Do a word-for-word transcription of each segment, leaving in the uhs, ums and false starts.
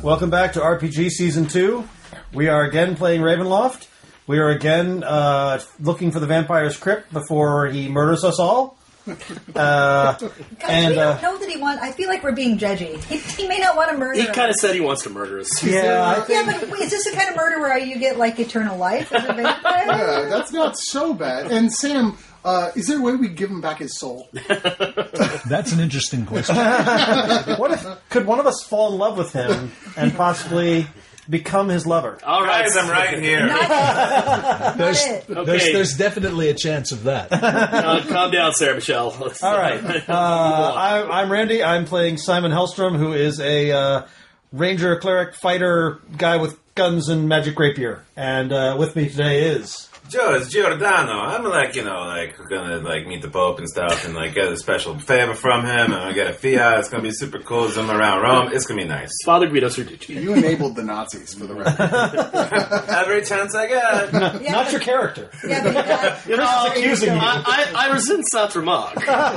Welcome back to R P G Season two. We are again playing Ravenloft. We are again uh, looking for the vampire's crypt before he murders us all. Uh, Guys, and we don't uh, know that he wants... I feel like we're being judgy. He, he may not want to murder He kind of us. said he wants to murder us. yeah, I think... Yeah, but wait, is this the kind of murder where you get, like, eternal life as a vampire? Yeah, that's not so bad. And Sam, uh, is there a way we give him back his soul? That's an interesting question. What if could one of us fall in love with him and possibly become his lover? All right, Guys, I'm right here. Not, not There's, it. Okay. there's, there's definitely a chance of that. Uh, calm down, Sarah Michelle. All right. Uh, I, I'm Randy. I'm playing Simon Hellstrom, who is a uh, ranger, cleric, fighter guy with guns and magic rapier. And uh, with me today is... Joe, it's Giordano. I'm like, you know, like gonna like meet the Pope and stuff, and like get a special favor from him, and I get a fiat. It's gonna be super cool. Zoom around Rome. It's gonna be nice. Father Guido Serducci. You enabled the Nazis for the record. Every chance I get. Yeah, Not but- your character. Yeah, but, uh, You know, accusing you. I, I, I resent that remark.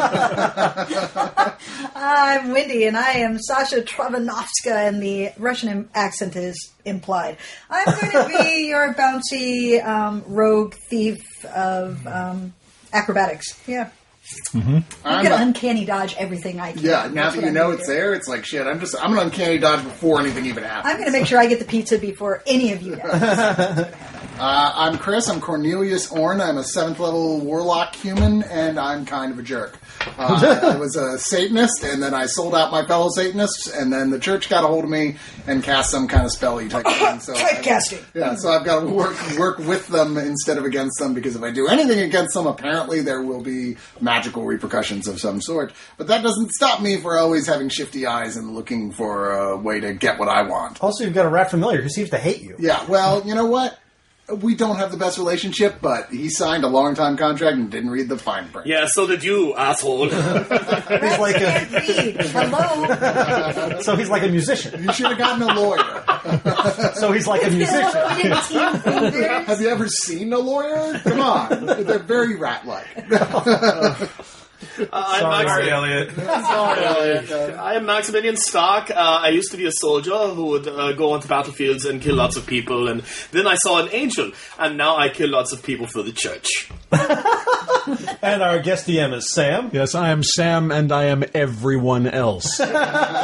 I'm Wendy, and I am Sasha Travanovska, and the Russian accent is implied. I'm going to be your bouncy um, rogue thief of um, acrobatics. Yeah. I'm, I'm going to a- uncanny dodge everything I can. Yeah, now That's that what you I'm know gonna it's do. there, it's like, shit, I'm just, I'm an uncanny dodge before anything even happens. I'm going to make sure I get the pizza before any of you guys. Uh, I'm Chris, I'm Cornelius Orn, I'm a seventh level warlock human, and I'm kind of a jerk. Uh, I was a Satanist, and then I sold out my fellow Satanists, and then the church got a hold of me and cast some kind of spell-y type thing. So I- Typecasting. Yeah, so I've got to work work with them instead of against them, because if I do anything against them, apparently there will be magical repercussions of some sort. But that doesn't stop me for always having shifty eyes and looking for a way to get what I want. Also, you've got a rat familiar who seems to hate you. Yeah, well, you know what? We don't have the best relationship, but he signed a long-time contract and didn't read the fine print. Yeah, so did you, asshole. He's like Can't a, read. Hello. so he's like a musician. You should have gotten a lawyer. So he's like a musician. Team fingers. Have you ever seen a lawyer? Come on. They're very rat-like. Uh, I'm Max- Sorry, Elliot. Uh, I am Maximilian Stark. Uh, I used to be a soldier who would uh, go onto battlefields and kill lots of people, and then I saw an angel, and now I kill lots of people for the church. And our guest D M is Sam. Yes, I am Sam, and I am everyone else. All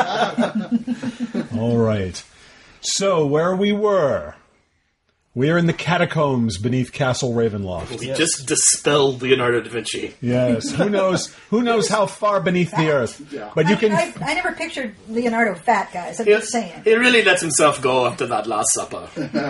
right. So, where we were. We are in the catacombs beneath Castle Ravenloft. We just dispelled Leonardo da Vinci. Yes. Who knows? Who knows how far beneath the earth? Yeah. But you I, can. I, I never pictured Leonardo fat, guys. I'm He, just saying. he really lets himself go after that Last Supper.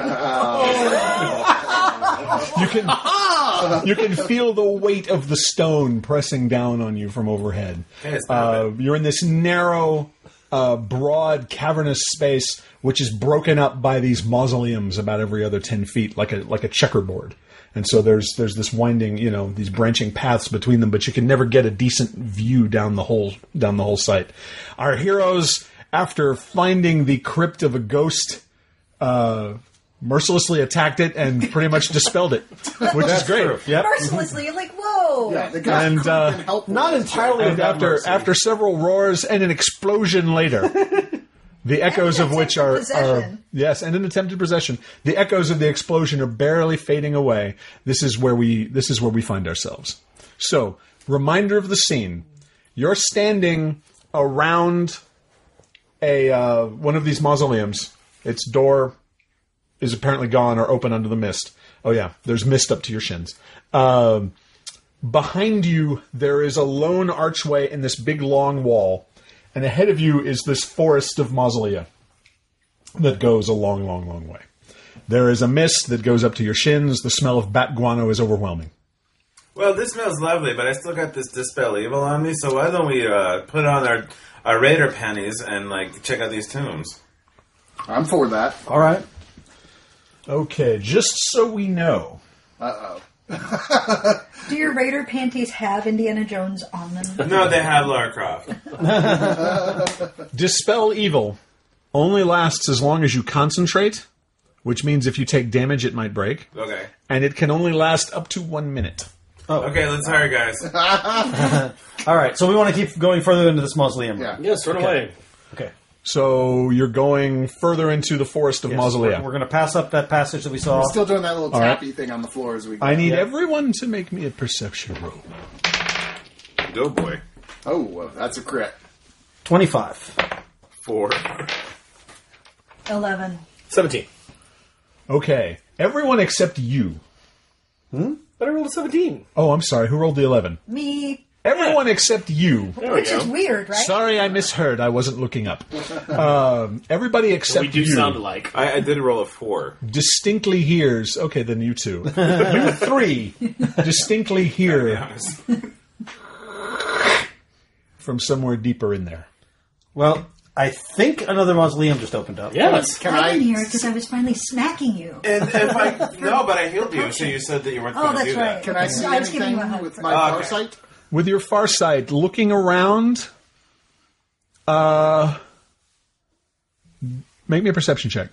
You can. You can feel the weight of the stone pressing down on you from overhead. Hey, it's not Uh, bad. you're in this narrow, uh, broad, cavernous space, which is broken up by these mausoleums about every other ten feet, like a like a checkerboard. And so there's there's this winding, you know, these branching paths between them, but you can never get a decent view down the whole down the whole site. Our heroes, after finding the crypt of a ghost, uh, mercilessly attacked it and pretty much dispelled it, which is great. True. Yep. Mercilessly, you're like, whoa. Yeah, the guy And, couldn't uh, have been helpful. Not entirely And without after mercy. after several roars and an explosion later, the echoes an of which are, attempted are possession. yes, and an attempted possession. The echoes of the explosion are barely fading away. This is where we this is where we find ourselves. So, reminder of the scene: you're standing around a uh, one of these mausoleums. Its door is apparently gone or open under the mist. Oh yeah, there's mist up to your shins. Um, behind you, there is a lone archway in this big long wall. And ahead of you is this forest of mausolea that goes a long, long, long way. There is a mist that goes up to your shins. The smell of bat guano is overwhelming. Well, this smells lovely, but I still got this Dispel Evil on me, so why don't we uh, put on our, our Raider panties and like check out these tombs? I'm for that. All right. Okay, just so we know, Uh-oh. Do your Raider panties have Indiana Jones on them? No, they have Lara Croft. Dispel Evil only lasts as long as you concentrate, which means if you take damage, it might break. Okay. And it can only last up to one minute. Okay, let's hurry, guys. All right. So we want to keep going further into this mausoleum. Yeah. Yes, run away. Okay. So you're going further into the forest of Yes, Mausolea. We're, we're going to pass up that passage that we saw. We're still doing that little All right. tappy thing on the floor as we go. I need Yeah. everyone to make me a perception roll. Oh boy. Oh, well, that's a crit. twenty-five. Four. Eleven. seventeen. Okay. Everyone except you. But I rolled a seventeen. Oh, I'm sorry. Who rolled the eleven? Me, Everyone except you. There we which go. is weird, right? Sorry, I misheard. I wasn't looking up. Um, everybody except We do you sound alike. I, I did roll a four. distinctly hears. Okay, then you two. You three distinctly To be hear honest. from somewhere deeper in there. Well, I think another mausoleum just opened up. Yes. Can I I? didn't hear it because I was finally smacking you. And if I no, but I healed you, so you said that you weren't Oh, going to that's do right. that. Can I see I was giving anything you a hug with first. my Oh, okay. farsight? With your far sight, looking around, uh, make me a perception check.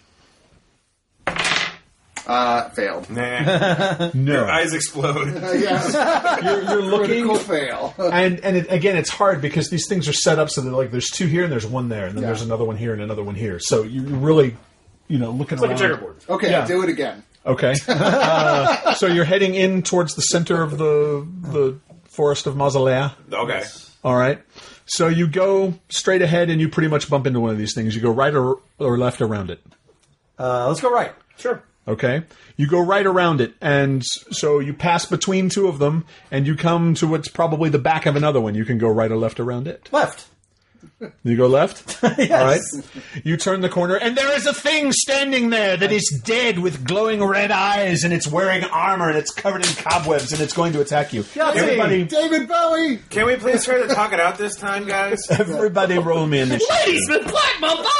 Uh, failed. Nah. No. Your eyes explode. yeah, You're, you're looking, critical fail. and and it, again, it's hard because these things are set up so that like there's two here and there's one there, and then Yeah. there's another one here and another one here. So you're really, you know, looking It's like a around. checkerboard. Okay, Yeah. do it again. Okay. Uh, so you're heading in towards the center of the the forest of Mausolea. Okay. All right. So you go straight ahead and you pretty much bump into one of these things. You go right or, or left around it. Uh, let's go right. Sure. Okay. You go right around it, and so you pass between two of them, and you come to what's probably the back of another one. You can go right or left around it. Left. You go left? Yes. All right. You turn the corner, and there is a thing standing there that is dead with glowing red eyes, and it's wearing armor, and it's covered in cobwebs, and it's going to attack you. Everybody, David Bowie! Can we please try to talk it out this time, guys? everybody roll me initiative. Ladies with Black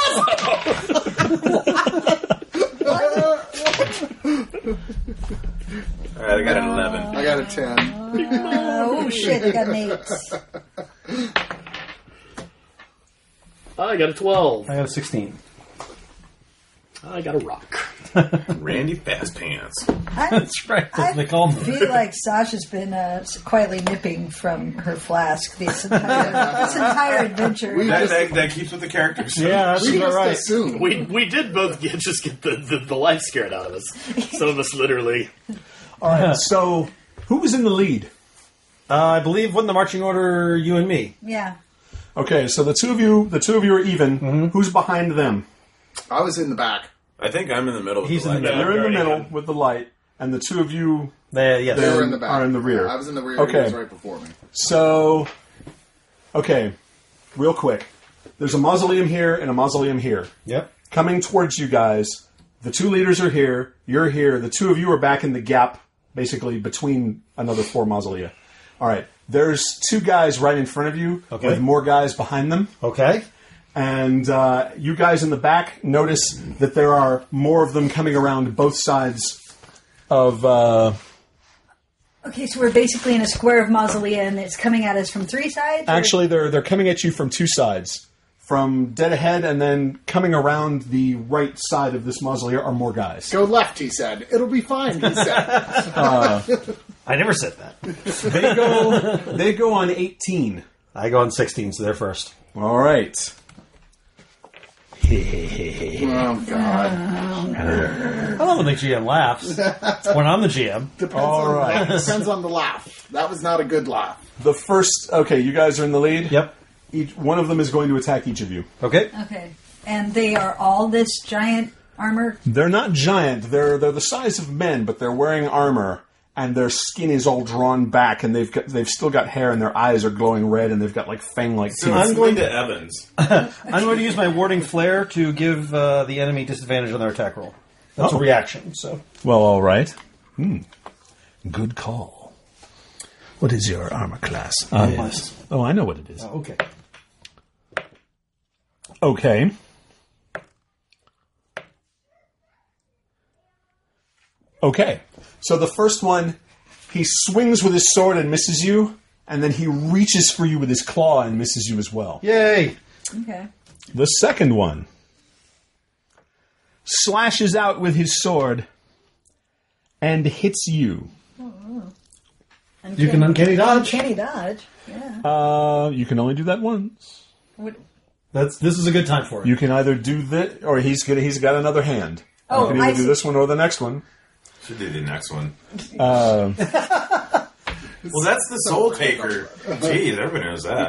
Malvazo! All right, I got an eleven. I got a ten. Oh, shit, I got an eight. I got a twelve. I got a sixteen. I got a rock. Randy Fast Pants. I, That's right. I They call me. feel like Sasha's been uh, quietly nipping from her flask this entire, this entire adventure. We That, just, that, that keeps with the characters. Yeah, that's we about just right. assumed. We we did both get, just get the, the, the life scared out of us. Some of us literally. All right. So, who was in the lead? Uh, I believe when the marching order, you and me. Yeah. Okay, so the two of you, the two of you are even. Who's behind them? I was in the back. I think I'm in the middle. Of He's the in the light. middle. You're in the very middle even. with the light, and the two of you. They, yes. They Then were in the back. are in the rear. Yeah, I was in the rear. Okay. He was right before me. So, okay, real quick. There's a mausoleum here and a mausoleum here. Yep. Coming towards you guys. The two leaders are here. You're here. The two of you are back in the gap, basically between another four mausolea. All right. There's two guys right in front of you Okay. with more guys behind them. Okay. And uh, you guys in the back notice that there are more of them coming around both sides of. Uh, Okay, so we're basically in a square of mausolea, and it's coming at us from three sides? or- actually, they're they're coming at you from two sides, from dead ahead, and then coming around the right side of this mausoleum are more guys. Go left, he said. It'll be fine, he said. I never said that. They go they go on eighteen. I go on sixteen, so they're first. All right. Oh, God. I love when the G M laughs. When I'm the G M. Depends All on, right. Depends on the laugh. That was not a good laugh. The first. Okay, you guys are in the lead. Yep. Each one of them is going to attack each of you. Okay. Okay. And they are all this giant armor? They're not giant. They're they're the size of men, but they're wearing armor, and their skin is all drawn back, and they've got, they've still got hair, and their eyes are glowing red, and they've got like fang-like So teeth. I'm I'm going going to Evans. I'm going to use my warding flare to give uh, the enemy disadvantage on their attack roll. That's Oh. a reaction, so. Well, all right. Hmm. Good call. What is your armor class? Uh, Yes. plus. Oh, I know what it is. Oh, okay. Okay. Okay. So the first one, he swings with his sword and misses you, and then he reaches for you with his claw and misses you as well. Yay! Okay. The second one slashes out with his sword and hits you. You can uncanny dodge. Uncanny dodge. Yeah. Uh, you can only do that once. What, That's this is a good time for it. You can either do this, or he's gonna, he's got another hand. Oh, you can either I do see. this one or the next one. Should do the next one. Uh, Well, that's the Soul Taker. Jeez, everybody knows that.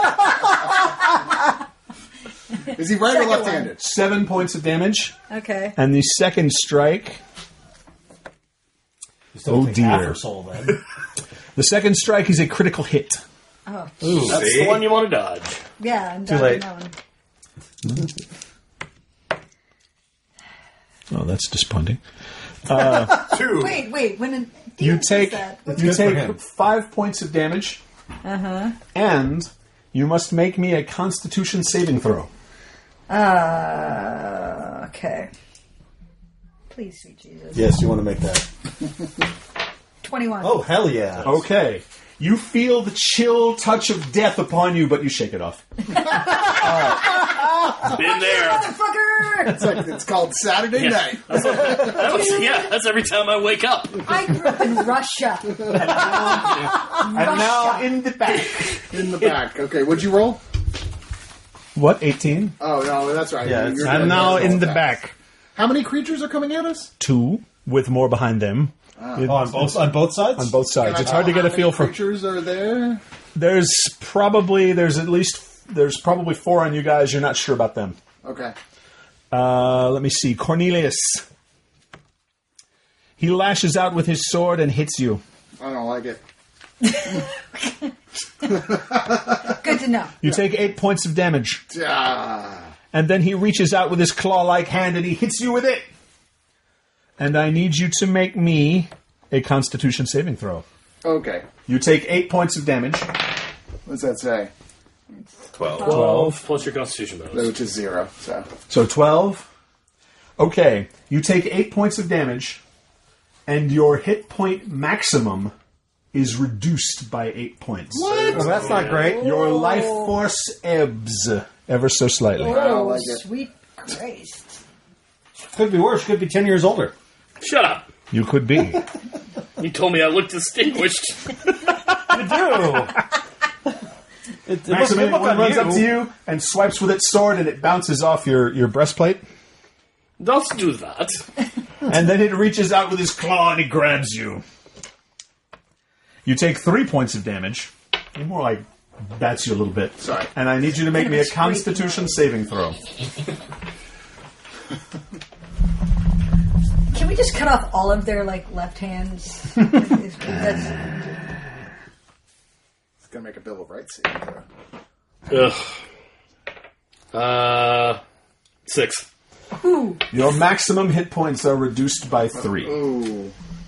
Is he right Second or one. left-handed? seven points of damage, Okay. and the second strike. You still Oh, take half dear. her soul then. The second strike is a critical hit. Oh, That's See? the one you want to dodge. yeah. I'm Too dodging late. that one. Oh, that's disappointing. Two. Wait, wait. When an, You D M says take that. you good for him. take five points of damage, Uh-huh. and you must make me a Constitution saving throw. Uh, okay. Please, sweet Jesus. Yes, you want to make that. twenty-one. Oh, hell yeah. Okay. You feel the chill touch of death upon you, but you shake it off. Been there. Motherfucker! It's like it's called Saturday Yeah. night. That was, yeah, that's every time I wake up. I grew up in Russia. And now in the back. In the back. Okay, what'd you roll? What, eighteen? Oh, no, that's right. Yeah, You're it's- doing And now roll in the attack. back. How many creatures are coming at us? Two, with more behind them. Oh, on both on both sides. On both sides. Can I It's hard to tell get a how feel many for. creatures are there? There's probably, there's at least, there's probably four on you guys. You're not sure about them. Okay. Uh, let me see. Cornelius. He lashes out with his sword and hits you. I don't like it. Good to know. You take eight points of damage. Ah. And then he reaches out with his claw-like hand and he hits you with it. And I need you to make me a Constitution saving throw. Okay. You take eight points of damage. What's that say? Twelve. twelve. Plus your constitution bonus. Which is zero. So So twelve. Okay. You take eight points of damage, and your hit point maximum is reduced by eight points. Well, that's not great. Your life force ebbs ever so slightly. I don't Oh, like it. sweet Christ. Could be worse. Could be ten years older. Shut up. You could be. You told me I looked distinguished. You do. It, it looks- it Maximilian look on runs you. up to you and swipes with its sword, and it bounces off your, your breastplate. Don't do that. And then it reaches out with his claw and he grabs you. You take three points of damage. He more like bats you a little bit. Sorry. And I need you to make me a It's freaking Constitution saving throw. Can we just cut off all of their like left hands? That's, it's gonna make a Bill of Rights scene. Ugh. Uh, six. ooh, Your maximum hit points are reduced by three. Ooh.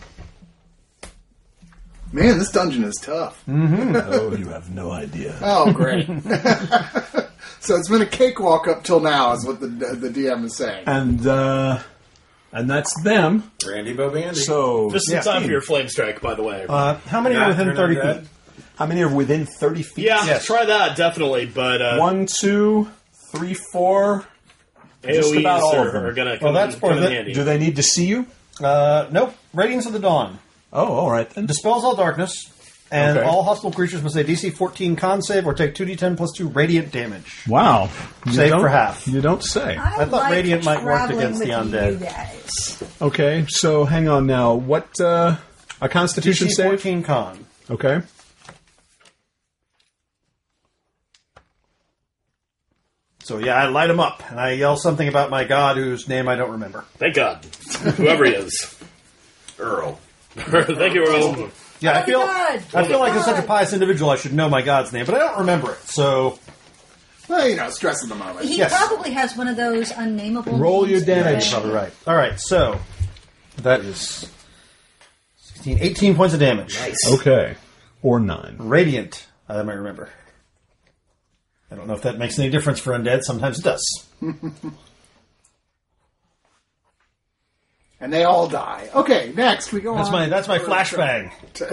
Man, this dungeon is tough. Oh, you have no idea. Oh, great. So it's been a cakewalk up till now, is what the the D M is saying. And uh, and that's them. Randy Bobandy. So Just in time for your flame strike, by the way. Uh, how many are Not within turn thirty on feet? how many are within thirty feet? yeah, yes. try that, definitely. But uh, One, two, three, four. just AoEs about all are, of them. are going to Well, come, that's in- for come in the- handy. Do they need to see you? Uh, nope. Radiance of the Dawn Oh, all right then. dispels all darkness, and Okay. all hostile creatures must a D C fourteen con save or take two d ten plus two radiant damage. Wow. You Save don't- for half. You don't say. I, I thought like Radiant might work traveling against the with undead. You guys. Okay, so hang on now. What, uh, a Constitution D C save? fourteen con. Okay. So yeah, I light him up, and I yell something about my god whose name I don't remember. Thank God. Whoever he is. Earl. Thank you, Earl. Yeah, I Oh, feel God. I feel like as such a God. pious individual, I should know my god's name, but I don't remember it. So Well, you know, stress of the moment. He Yes. probably has one of those unnameable. Roll names your that- damage. probably right. All right, so that is sixteen, eighteen points of damage. Nice. Okay. Or nine. Radiant, I might remember. I don't know if that makes any difference for undead. Sometimes it does. And they all die. Okay, next we go That's on. my that's my flashbang.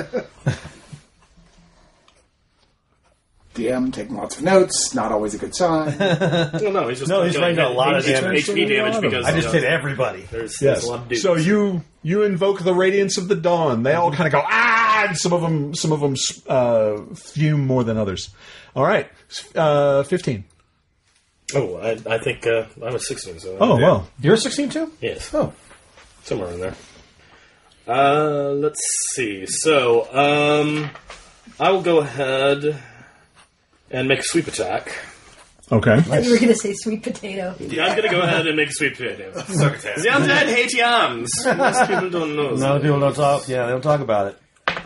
D M taking lots of notes, not always a good sign. Well, no, he's just No, he's doing writing a lot of H P damage. H P damage because I just uh, hit everybody. There's, there's Yes. a lot of dudes. So you you invoke the radiance of the dawn. They all kind of go ah, and some of them some of them uh, fume more than others. All right, uh, fifteen. Oh, I, I think uh, I'm a sixteen. So Oh, well. You're sixteen too? yes, Oh. somewhere in there. Uh, let's see. So, um, I will go ahead and make a sweep attack. Okay. You were going to say sweet potato. Yeah, I'm going to go ahead and make a sweep potato. Succotash. The undead hate yams. Most people don't know. No, people don't talk. Yeah, they don't talk about it.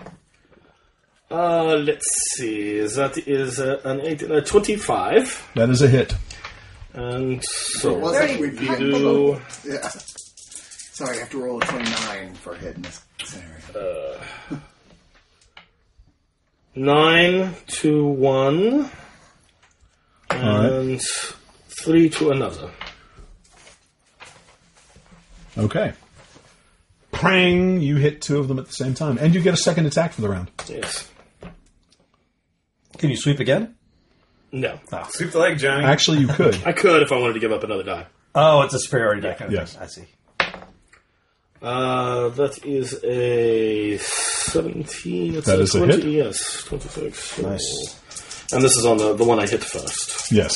Uh, let's see. That is uh, an eighteen, uh, twenty-five. That is a hit. And so It was Very a sweet hard potato. do Yeah. Sorry, I have to roll a twenty-nine for a hit in this scenario. nine to one and three to another. Okay. Prang! You hit two of them at the same time. And you get a second attack for the round. Yes. Can you sweep again? No. Sweep the leg, Johnny. Actually, you could. I could if I wanted to give up another die. Oh, it's a superiority die kind of Yes. thing. I see. Uh, that is a seventeen. It's That a is a twenty, hit? Yes, twenty-six. Nice. And this is on the, the one I hit first. Yes.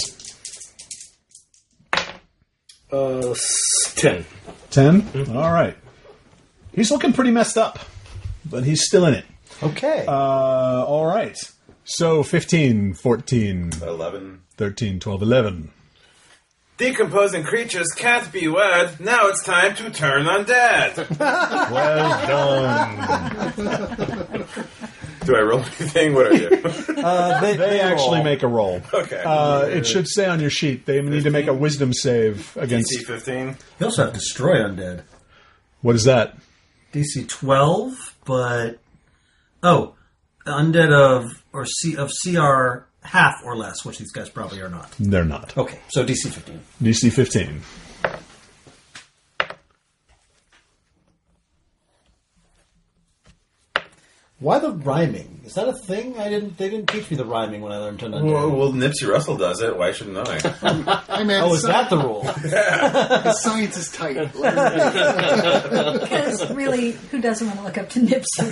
Uh, s- ten. Ten? All right. He's looking pretty messed up, but he's still in it. Okay. Uh, all right. So fifteen, fourteen, Eleven. thirteen, twelve, eleven. Decomposing creatures can't be wed. Now it's time to turn undead. Well done. Do I roll anything? What do I do? uh, they, They actually roll. make a roll. Okay. Uh, it should say on your sheet they need to make a wisdom save D against. C fifteen. They also have destroy undead. What is that? D C twelve, but oh, undead of or C of C R half or less, which these guys probably are not. They're not. Okay, so D C fifteen. D C fifteen. Why the rhyming? Is that a thing? I didn't. They didn't teach me the rhyming when I learned to undead. Well, well, Nipsey Russell does it. Why shouldn't I? Hey, man, Oh, is sci- that the rule? the science is tight. Let it Because really, who doesn't want to look up to Nipsey?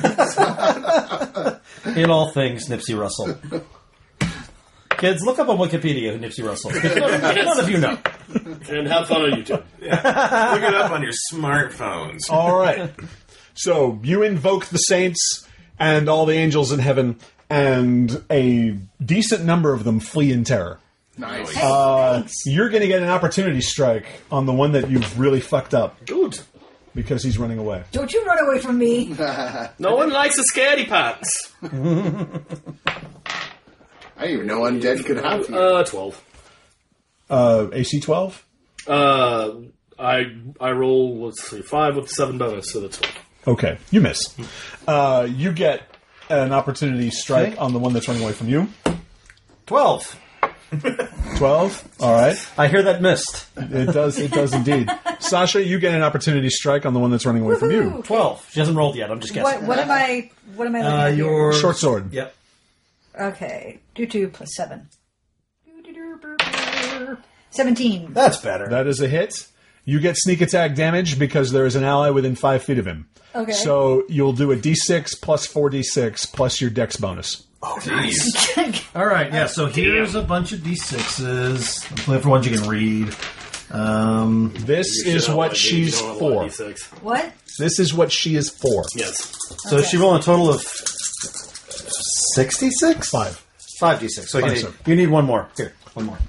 In all things, Nipsey Russell. Kids, look up on Wikipedia who Nipsey Russell is. None, none of you know. And have fun on YouTube. Look it up on your smartphones. All right. So you invoke the saints and all the angels in heaven, and a decent number of them flee in terror. Nice. Uh, you're going to get an opportunity strike on the one that you've really fucked up Good. because he's running away. Don't you run away from me. No one likes a scaredy pants. I didn't even know undead could have you. Uh, twelve. Uh, A C twelve? Uh, I I roll, let's see, five with seven bonus, so that's twelve. Okay, you miss. Uh, you get an opportunity strike Okay. on the one that's running away from you. Twelve. twelve. All right. I hear that missed. It does. It does indeed. Sasha, you get an opportunity strike on the one that's running away from you. Woohoo. Twelve. She hasn't rolled yet. I'm just guessing. What, what am I? What am I looking Uh, at here? your Short sword. Yep. Okay, do two plus seven. Seventeen. That's better. That is a hit. You get sneak attack damage because there is an ally within five feet of him. Okay. So you'll do a d six plus four d six plus your dex bonus. Jeez. All right. Yeah. So here's a bunch of d sixes. Hopefully for ones you can read. Um, This is what she's for. What? This is what she is for. Yes. so she rolled a total of sixty-six. Five. Five d six. So you Five, need, sir. you need one more. Here, one more.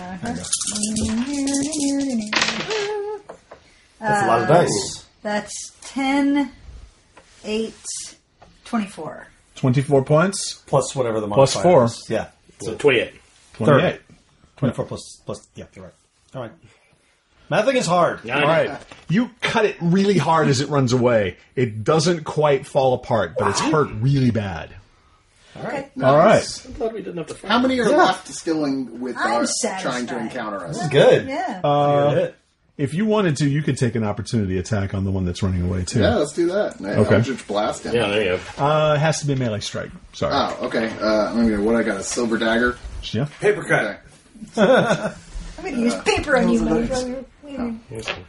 That's a lot of dice. That's ten, eight, twenty-four. twenty-four points. Plus whatever the Plus modifier four. is. Yeah. So twenty-eight. twenty-eight. twenty-four plus plus. Yeah, you're right. All right. Mathing is hard. Yeah, I All know. right. You cut it really hard as it runs away. It doesn't quite fall apart, but it's hurt really bad. Okay. All right. I'm glad we didn't have to fight. How many are Yeah. left still in with I'm our satisfied. trying to encounter us? Good. Yeah. Uh, Good hit. if you wanted to, you could take an opportunity attack on the one that's running away, too. Yeah, let's do that. Yeah, Okay. Eldritch Blast him. Yeah, there you go. Uh, it has to be a melee strike. Sorry. Oh, okay. Uh, I'm gonna, what I got? A silver dagger. Yeah. Paper cut. Okay. I'm going to use paper on you, those motherfucker.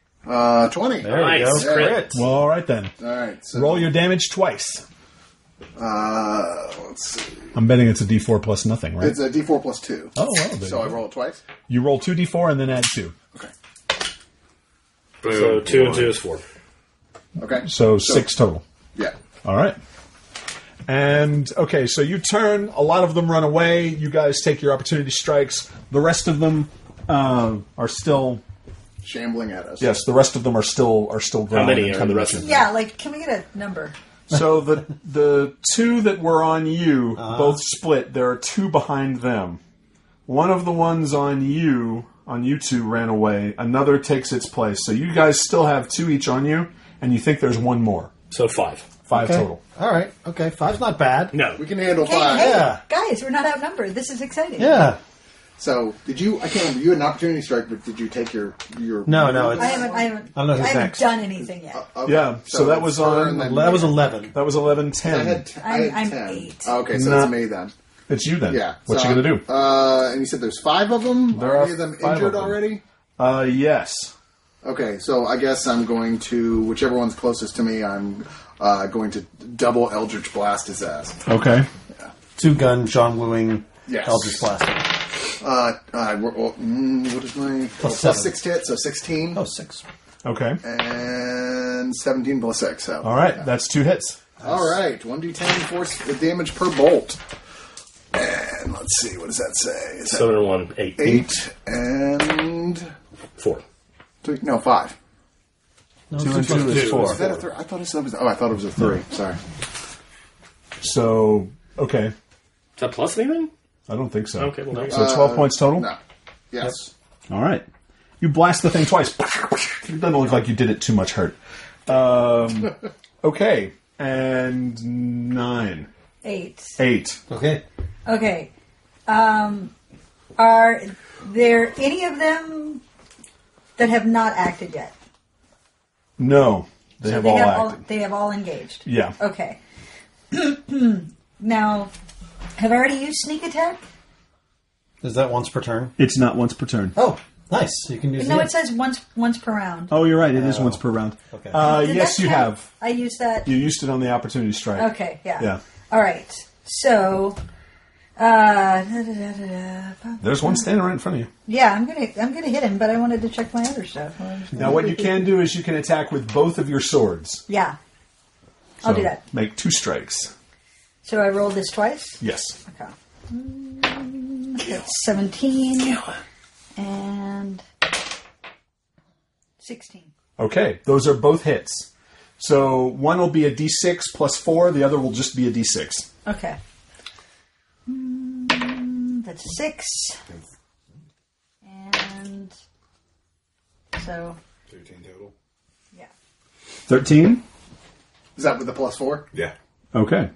Uh, twenty. There Nice. you go. Yeah. Crit. Well, all right then. All right. So, Roll your damage twice. Uh, let's see. I'm betting it's a D four plus nothing, right? It's a D four plus two. Oh, well. there So you I go. roll it twice? You roll two D four and then add two. Okay. Boom, So two and one. two is four. Okay. So six total. Yeah. All right. And, okay, so you turn. A lot of them run away. You guys take your opportunity strikes. The rest of them uh, are still... Shambling at us. Yes, the rest of them are still are still How growing many and are coming the at rest you. of them? Yeah, like, can we get a number? So the the two that were on you both split. There are two behind them. One of the ones on you, on you two, ran away. Another takes its place. So you guys still have two each on you, and you think there's one more. So five. Five Okay. total. All right. Okay. Five's not bad. No. We can handle Hey, five. hey, Yeah. guys, we're not outnumbered. This is exciting. Yeah. So, did you, I can't remember, you had an opportunity strike, but did you take your... your No, no, it's- I haven't, I haven't, I don't know who's I haven't next. done anything yet. Okay. Yeah, so that was it's her on- and then That was me. eleven. That was eleven I ten. had, t- I I'm- had I'm ten. eight. Oh, okay, so Not- it's me then. It's you then. Yeah. What so, you gonna do? Uh, and you said there's five of them? There are are any of them five injured of them. already? Uh, yes. Okay, so I guess I'm going to, whichever one's closest to me, I'm uh, going to double Eldritch Blast his ass. Okay. Two gun, John Wooing, Yes. Eldritch Blaster. Uh, uh, we're- oh, mm, what is my... Plus oh, plus seven. six to hit, so sixteen. Oh, six. Okay. And seventeen plus six, so... All right. That's two hits. All right, one d ten force damage per bolt. And let's see, what does that say? Is that Seven and one, eight. eight and... Four. Three, no, five. No, Two and two is four. Is that a three? I thought it was... Oh, I thought it was a three. Sorry. So, okay. Is that plus anything? I don't think so. Okay, well, there you So go. twelve points total? No. Yes. All right. You blast the thing twice. It doesn't look like you did it too much hurt. Um, okay. And nine. Eight. Eight. Okay. Okay. Um, are there any of them that have not acted yet? No. They So have they all have acted. all they have all engaged. Yeah. Okay. Now, have I already used sneak attack? Is that once per turn? It's not once per turn. Oh, nice. You can use No, the it says once once per round. Oh, you're right. It is once per round. Okay. Uh, Did yes, that you count? have. I used that. You used it on the opportunity strike. Okay, yeah. Yeah. All right. So, uh, da, da, da, da, da. There's one standing right in front of you. yeah, I'm gonna I'm gonna hit him, but I wanted to check my other stuff. Now, what you can do is you can attack with both of your swords. Yeah, I'll So do that. Make two strikes. So I rolled this twice. Yes. Okay. Mm, That's seventeen and sixteen. Okay, those are both hits. So one will be a d six plus four, the other will just be a d six. Okay. Mm, that's six. And so, thirteen total. yeah. thirteen? Is that with the plus four? Yeah. Okay.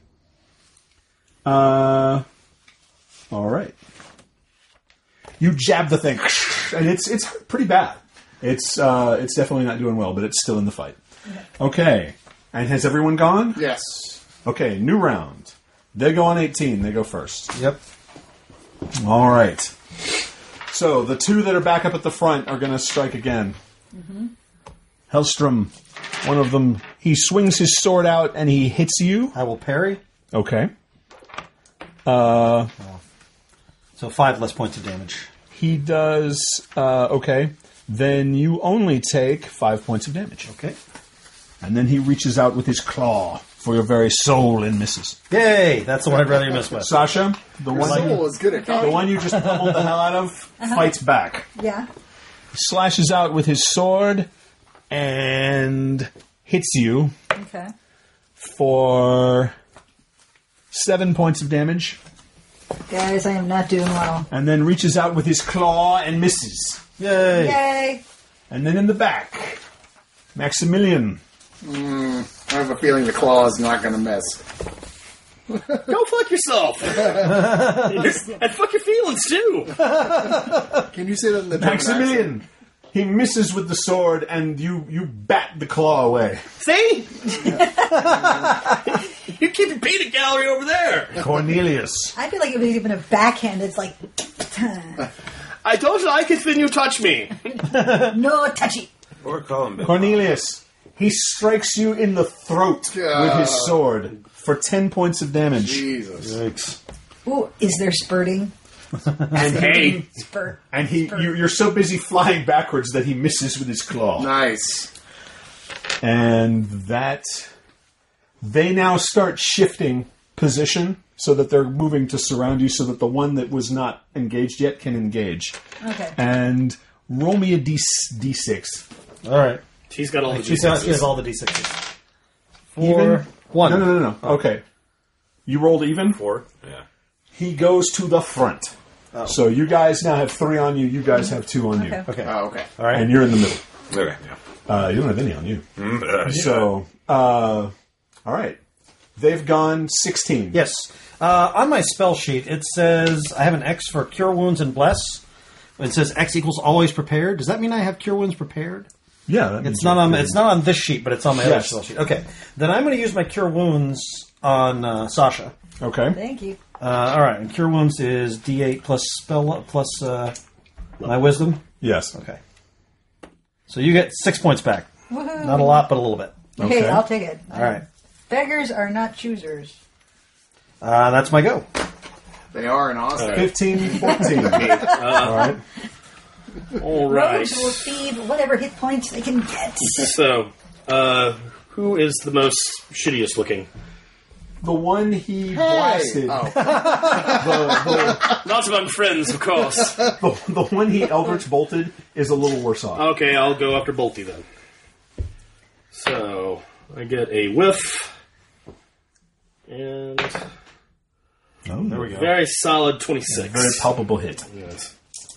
Uh, all right. You jab the thing, and it's it's pretty bad. It's uh, it's definitely not doing well, but it's still in the fight. Okay. And has everyone gone? Yes. Okay, new round. They go on eighteen. They go first. Yep. All right. So the two that are back up at the front are going to strike again. Hellstrom, one of them, he swings his sword out and he hits you. I will parry. Okay. Uh, So five less points of damage. he does. Uh, okay. Then you only take five points of damage. Okay. And then he reaches out with his claw for your very soul and misses. Yay! That's the one I'd rather you miss with. Sasha, the Your one, soul is good at the combat. one you just pummeled the hell out of, fights back. Yeah. Slashes out with his sword and hits you Okay. for seven points of damage, Guys, I am not doing well. and then reaches out with his claw and misses. Yay! Yay! And then in the back, Maximilian. I have a feeling the claw is not going to miss. Go fuck yourself. And fuck your feelings too. Can you say that in the German accent? Maximilian. He misses with the sword, and you, you bat the claw away. See? You keep your peanut gallery over there. Cornelius. I feel like it was even a backhand. It's like, I don't like it when you touch me. no touchy. Or call him. Cornelius. He strikes you in the throat with his sword. for ten points of damage. Jesus. Yikes. Ooh, is there spurting? And Hey. Spurt. And he, Spurt. you, you're so busy flying backwards that he misses with his claw. Nice. And that they now start shifting position so that they're moving to surround you, so that the one that was not engaged yet can engage. Okay. And roll me a d d6. All right. She's got all the She's got, she has D sixes. all the d sixes. Four. Even? One. No, no, no, no. Okay. You rolled even. Four. Yeah. He goes to the front. So you guys now have three on you. You guys have two on you. Okay. Okay. Oh, okay. All right. And you're in the middle. Okay. Yeah. Uh, you don't have any on you. Mm, uh, So, uh, all right. They've gone sixteen. Yes. Uh, on my spell sheet, it says I have an X for Cure Wounds and Bless. It says X equals always prepared. Does that mean I have Cure Wounds prepared? Yeah. That means It's not you're on. pretty- It's not on this sheet, but it's on my other Yes. spell sheet. Okay. Then I'm going to use my Cure Wounds on uh, Sasha. Okay. Thank you. Uh, all right. And Cure Wounds is D eight plus spell plus uh, my Wisdom. Yes. Okay. So you get six points back. Woohoo. Not a lot, but a little bit. Okay, Okay. I'll take it. All right. Beggars are not choosers. Uh, that's my go. They are in Austin. fifteen, fourteen. All right. All right. Rogues will thieve whatever hit points they can get. So, uh, who is the most shittiest looking? The one he blasted. Oh, The, Not among friends, of course. the, the, the one he Eldritch bolted is a little worse off. Okay, I'll go after Bolty then. So, I get a whiff. And Oh, there we go. very solid twenty-six. Very palpable hit. Yes.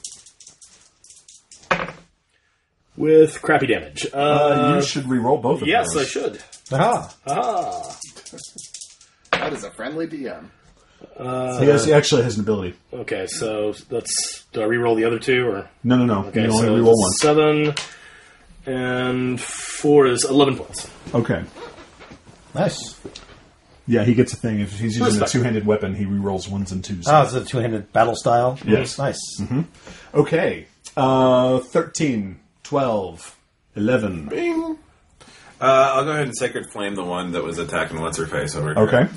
With crappy damage. Uh, Uh, you should re-roll both of yes, those. I should. Ah. Ah. that is a friendly D M. He, has, he actually has an ability. Okay, so that's. Do I re-roll the other two? Or No, no, no. okay, you only so re-roll one. seven and four is eleven points. Okay. Nice. Yeah, he gets a thing. If he's using a Respect. two-handed weapon, he re-rolls ones and twos. Oh, it's a two-handed battle style. Yes. Nice. Okay. Uh, thirteen, twelve, eleven. Bing. Uh, I'll go ahead and Sacred Flame the one that was attacking What's-Her-Face over here. Okay.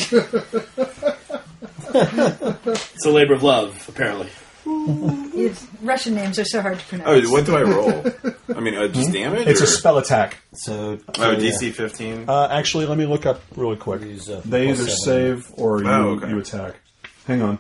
It's a labor of love, apparently. It's, Russian names are so hard to pronounce. Oh, what do I roll? I mean, uh, just damage? It's or? a spell attack. So, Oh, yeah. D C fifteen. Uh, actually, let me look up really quick. Use, uh, They plus either seven. save or you, Oh, okay. you attack. Hang on.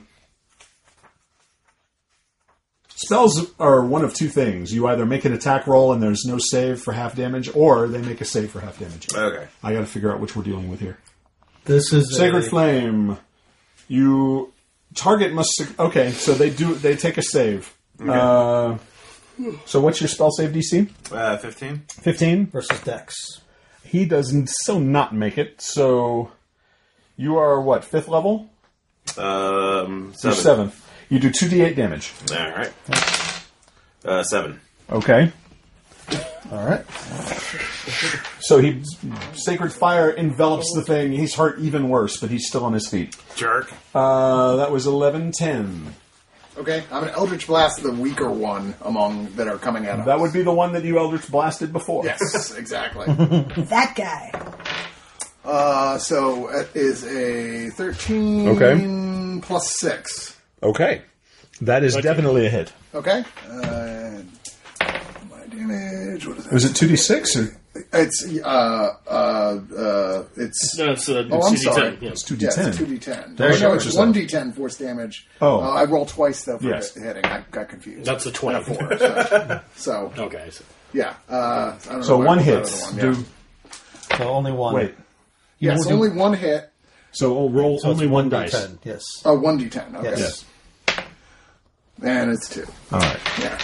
Spells are one of two things. You either make an attack roll and there's no save for half damage, or they make a save for half damage. Okay. I got to figure out which we're dealing with here. This is Sacred a, Flame. You target must. suc- Okay, so they do. They take a save. Uh, so what's your spell save D C? Uh, fifteen? Fifteen. versus Dex. He doesn't so not make it. So you are what, fifth level? Um, You're seven. seventh. You do two d eight damage. Alright. Uh, seven. Okay. All right. So he Sacred Fire envelops the thing. He's hurt even worse, but he's still on his feet. Jerk. Uh, that was eleven ten. Okay, I'm an Eldritch Blast, the weaker one among that are coming at us. That would be the one that you Eldritch blasted before. Yes, exactly. That guy. uh, so it is a thirteen Okay. plus six. Okay. That is definitely a hit. Okay. Uh, my damage. What is that? Was it two d six or It's uh uh uh. It's No, it's uh, Oh, I'm C D ten. sorry. Yeah. it's two d yeah, ten? it's two d ten. There you no, go. it's one d ten force damage. Oh. uh, I roll twice though for Yes. hit- hitting. I got confused. That's a twenty-four. so, so Okay. So. yeah. Uh, I don't know So why I one rolled that hit. other one, yeah. Do So only one. wait. Yes, do- only one hit. So I'll roll So it's only one dice. d ten. Yes. Oh, one d ten. Okay. Yes. And it's two. All right. Yeah.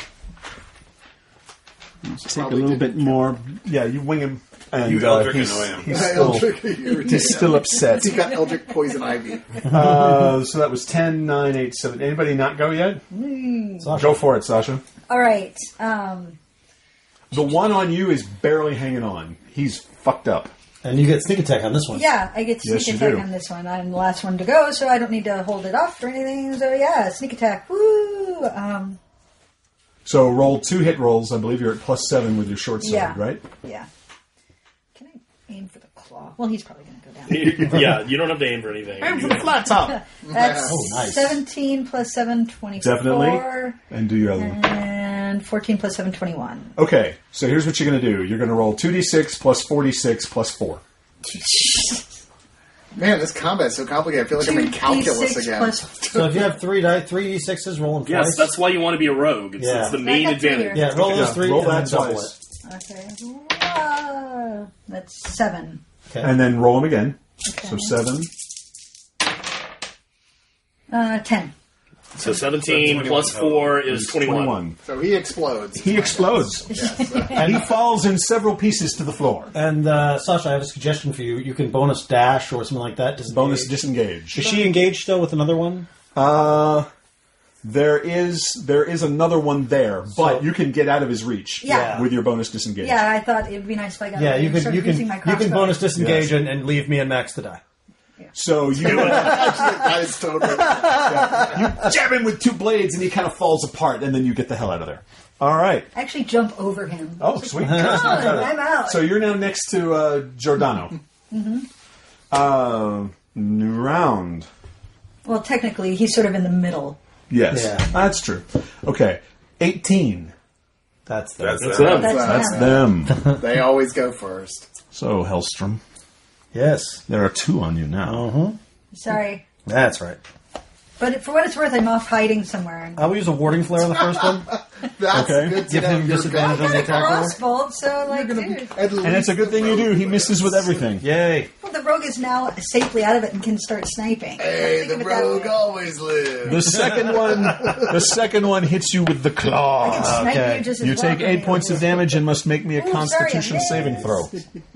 Take a Probably little did- bit more. Yeah, you wing him, and You uh, Eldritch he's, annoy him. he's still Eldritch irritate he's him. still upset. He got Eldritch Poison Ivy. Uh, so that was ten, nine, eight, seven. Anybody not go yet? Go for it, Sasha. All right. Um, The one on you is barely hanging on. He's fucked up. And you get sneak attack on this one. yeah, I get sneak Yes, you attack do. on this one. I'm the last one to go, so I don't need to hold it off or anything. So yeah, sneak attack. Woo! Um, So roll two hit rolls. I believe you're at plus seven with your short sword, Yeah. right? yeah. Can I aim for the claw? Well, he's probably going to go yeah, you don't have to aim for anything. Aim for the flat top. That's Oh, nice. seventeen plus seven, twenty-four. Definitely. And do your other one. And fourteen plus seven, twenty-one. Okay, so here's what you're going to do. You're going to roll two d six plus forty-six plus four. Man, this combat's so complicated. I feel like I'm in calculus again. Plus So if you have three die, three d sixes, roll them twice. Yes, that's why you want to be a rogue. It's, Yeah. it's the main I got three advantage. here. Yeah, roll those Yeah, three roll and that then double twice. it. Okay. Uh, that's seven. Okay. And then roll them again. Okay. So seven. Uh, ten. So seventeen plus four is twenty-one. twenty-one. So he explodes. He explodes. And he falls in several pieces to the floor. And uh, Sasha, I have a suggestion for you. You can bonus dash or something like that. Disengage. Bonus disengage. Is she engaged still with another one? Uh, there is there is another one there, but So- you can get out of his reach Yeah. with your bonus disengage. Yeah, I thought it would be nice if I got Yeah, it you and can started you can using my you can crossbow. bonus disengage Yes. and, and leave me and Max to die. So you Actually, that is totally. jab him with two blades, and he kind of falls apart, and then you get the hell out of there. All right. I actually jump over him. Oh, sweet. Come on, I'm out. So you're now next to uh, Giordano. Mm-hmm. Uh, new round. Well, technically, he's sort of in the middle. Yes, Yeah. that's true. Okay, eighteen. That's the, That's That's that. them. That's, That's him. them. They always go first. So Hellstrom, yes. there are two on you now. Sorry. That's right. But for what it's worth, I'm off hiding somewhere. I will use a warding flare on the first one. That's Okay. good to Give know. him You're disadvantage gonna- on the I attack got a roll. crossbolt, so like, You're gonna be dude. at And it's a least good thing you the do. He rogue. misses with everything. Yay. Well, the rogue is now safely out of it and can start sniping. Hey, Think the of it that rogue way. always lives. The second one, the second one hits you with the I can claw. snipe Okay. you just as You well take from eight the points of other. damage and must make me a Ooh, sorry, I Constitution missed. saving throw.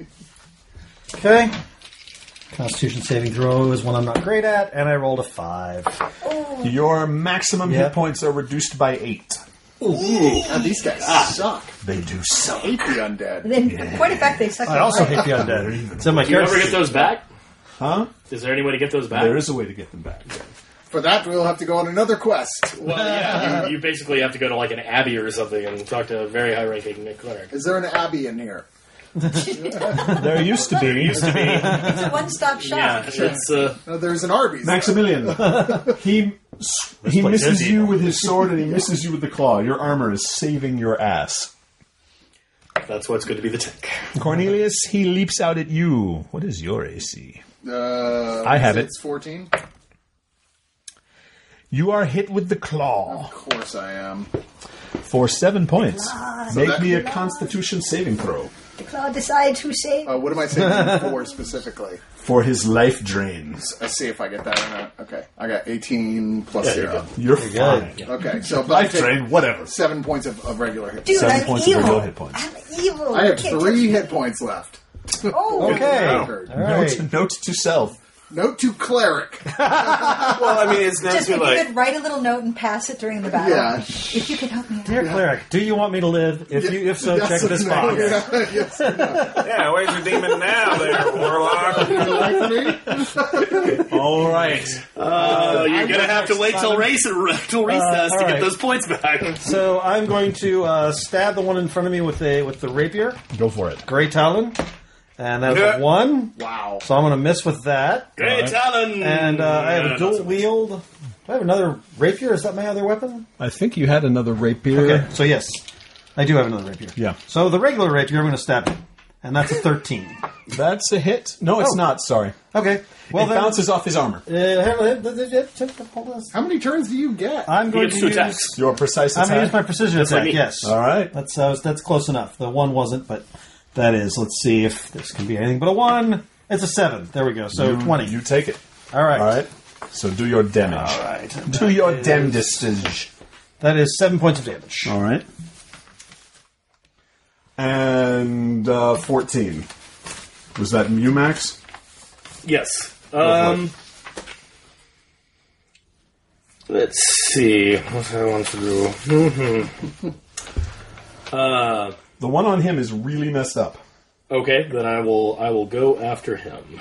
Okay. Constitution saving throw is one I'm not great at, and I rolled a five. Your maximum Yeah. hit points are reduced by eight. God, these guys suck. They do suck. Hate the undead. Then, point of fact, they suck. I also hate the undead. So my Do you ever character. get those back? Huh? Is there any way to get those back? There is a way to get them back. For that, we'll have to go on another quest. Well, yeah, you, you basically have to go to like an abbey or something and talk to a very high-ranking cleric. Is there an abbey in here? There used to be. Used to be, It's a one-stop shop. yeah. It's uh, No, there's an Arby's. Maximilian. He he place misses is you evil. with his sword and he misses you with the claw. Your armor is saving your ass. that's why it's good to be the tank. Cornelius, he leaps out at you. What is your A C? Uh, I have it. It's fourteen. You are hit with the claw Of course I am. for seven points. Make that- me a Constitution saving throw The cloud decides who saved. Uh, what am I saving for specifically? for his life drains. Let's see if I get that or not. Okay, I got eighteen plus Yeah, you're zero. You're good. fine. Okay, so but I Life take drain, whatever. seven points of, of regular hit. Dude, Seven I'm points of evil. regular hit points. I'm evil. I have You can't three touch hit points left. me. Oh, Okay. Record. All right. Note, note to self. Note to cleric. Well, I mean, it's not Just too if you like. could write a little note and pass it during the battle. Yeah. If you could help me out. Dear cleric, do you want me to live? If you, if so, Yes check or this no? box. Yeah, yes or no. Yeah, where's your demon now, there, warlock? You like me? All right. Uh, you're gonna have to wait till race till recess Uh, to all get right. those points back. So I'm going to uh, stab the one in front of me with a with the rapier, Go for it. Grey Talon, and that's Yeah. a one. Wow. So I'm going to miss with that. Great talent. And uh, I have Yeah, a dual that's- wield. Do I have another rapier? Is that my other weapon? I think you had another rapier. Okay, so yes, I do have another rapier. Yeah. So the regular rapier, I'm going to stab it, and that's a thirteen. That's a hit. No, it's Oh. not. Sorry. Okay. Well, It then, bounces off his armor. Uh, How many turns do you get? I'm going gets to two use. attacks. Your precise I'm going to use attack. my precision what I attack. mean. Yes. All right. That's uh, that's close enough. The one wasn't, but that is. Let's see if this can be anything but a one. It's a seven. There we go. So You- twenty. You take it. All right. All right. So do your damage. All right. Do your damage. That is seven points of damage. All right. And uh, fourteen. Was that you, Max? Yes. for it. Um, let's see what I want to do. Mhm. uh, The one on him is really messed up. okay, then I will. I will go after him.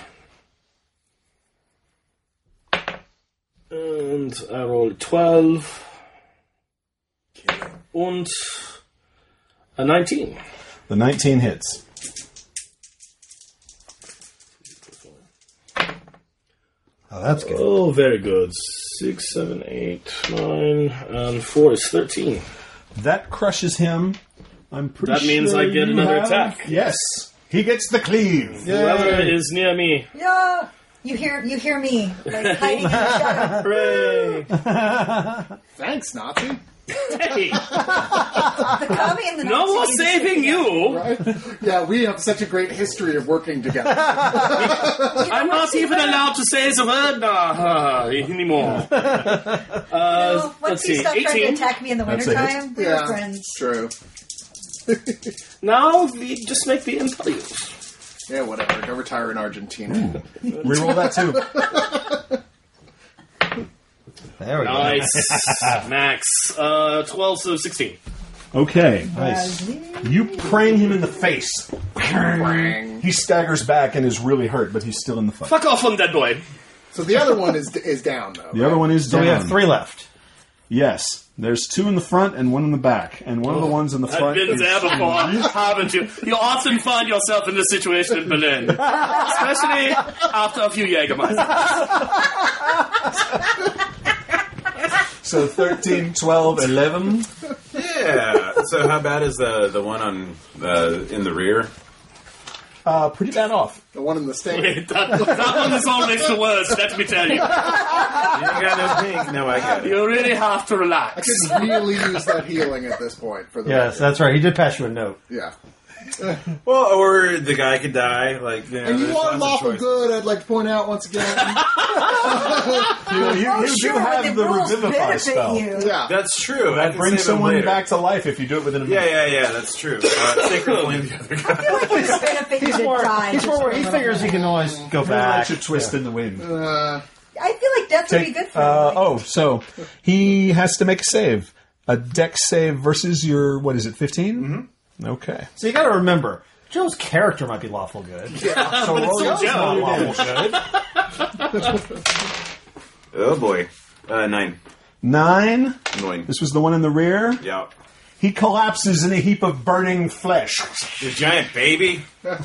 And I rolled twelve and a nineteen. The nineteen hits. Oh, that's good. Oh, very good. Six, seven, eight, nine, and four is thirteen. That crushes him. I'm pretty That sure means I get you another have- attack. Yes. He gets the cleave. Whoever is near me. Yeah. You hear you hear me like hiding in the shadow. Hooray! Thanks, Nazi. Hey, The commie and the no more Nazi saving you! Right? Yeah, we have such a great history of working together. I'm not even allowed to say the word uh, anymore. Uh, Well, once let's you see, stop trying to eighteen. attack me in the That's a wintertime, we're Yeah, friends. true. Now we just make the Imperials. Yeah, whatever. Go retire in Argentina. Reroll that too. There we Nice. Max. Uh, twelve, so sixteen. Okay. go. Nice. You prang him in the face. Prang. He staggers back and is really hurt, but he's still in the fight. Fuck off on dead boy. So the other one is is down, though. The other one is So down. we have three left. Yes. There's two in the front and one in the back. And one of the ones in the I've front been is... there before, haven't you? You often find yourself in this situation in Berlin. Especially after a few Jägermeister. So thirteen, twelve, eleven. Yeah. So how bad is the the one on uh, in the rear? Uh, pretty bad off. The one in the state. that, that one is always the worst, let me tell you. You got no pink. No, I got it. You really have to I relax. could really use that healing at this point. For the Yes, record. that's right. He did pass you a note. Yeah. Well, or the guy could die. Like, you know, And you there's are lots of lawful choices. good, I'd like to point out once again. You, you, Oh, you sure, do have the, the rules revivify benefit spell. you. Yeah. That's true. I That can brings save him someone later. back to life if you do it within a minute. Yeah, yeah, yeah. That's true. Uh, Sacred Flame, the other guy. I feel like it would benefit you He's to more. die. He's just more. for a He little figures he bit. can always go He back. likes a twist in the wind. Uh, I feel like death would be Take, good for uh, him. oh, so he has to make a save. A dex save versus your, what is it, fifteen? Mm-hmm. Okay. So you got to remember, Joe's character might be lawful good. Yeah, so roll still yours Joe. not lawful good. Oh boy. Uh, nine. Nine. Annoying. This was the one in the rear. Yeah. He collapses in a heap of burning flesh. The giant baby.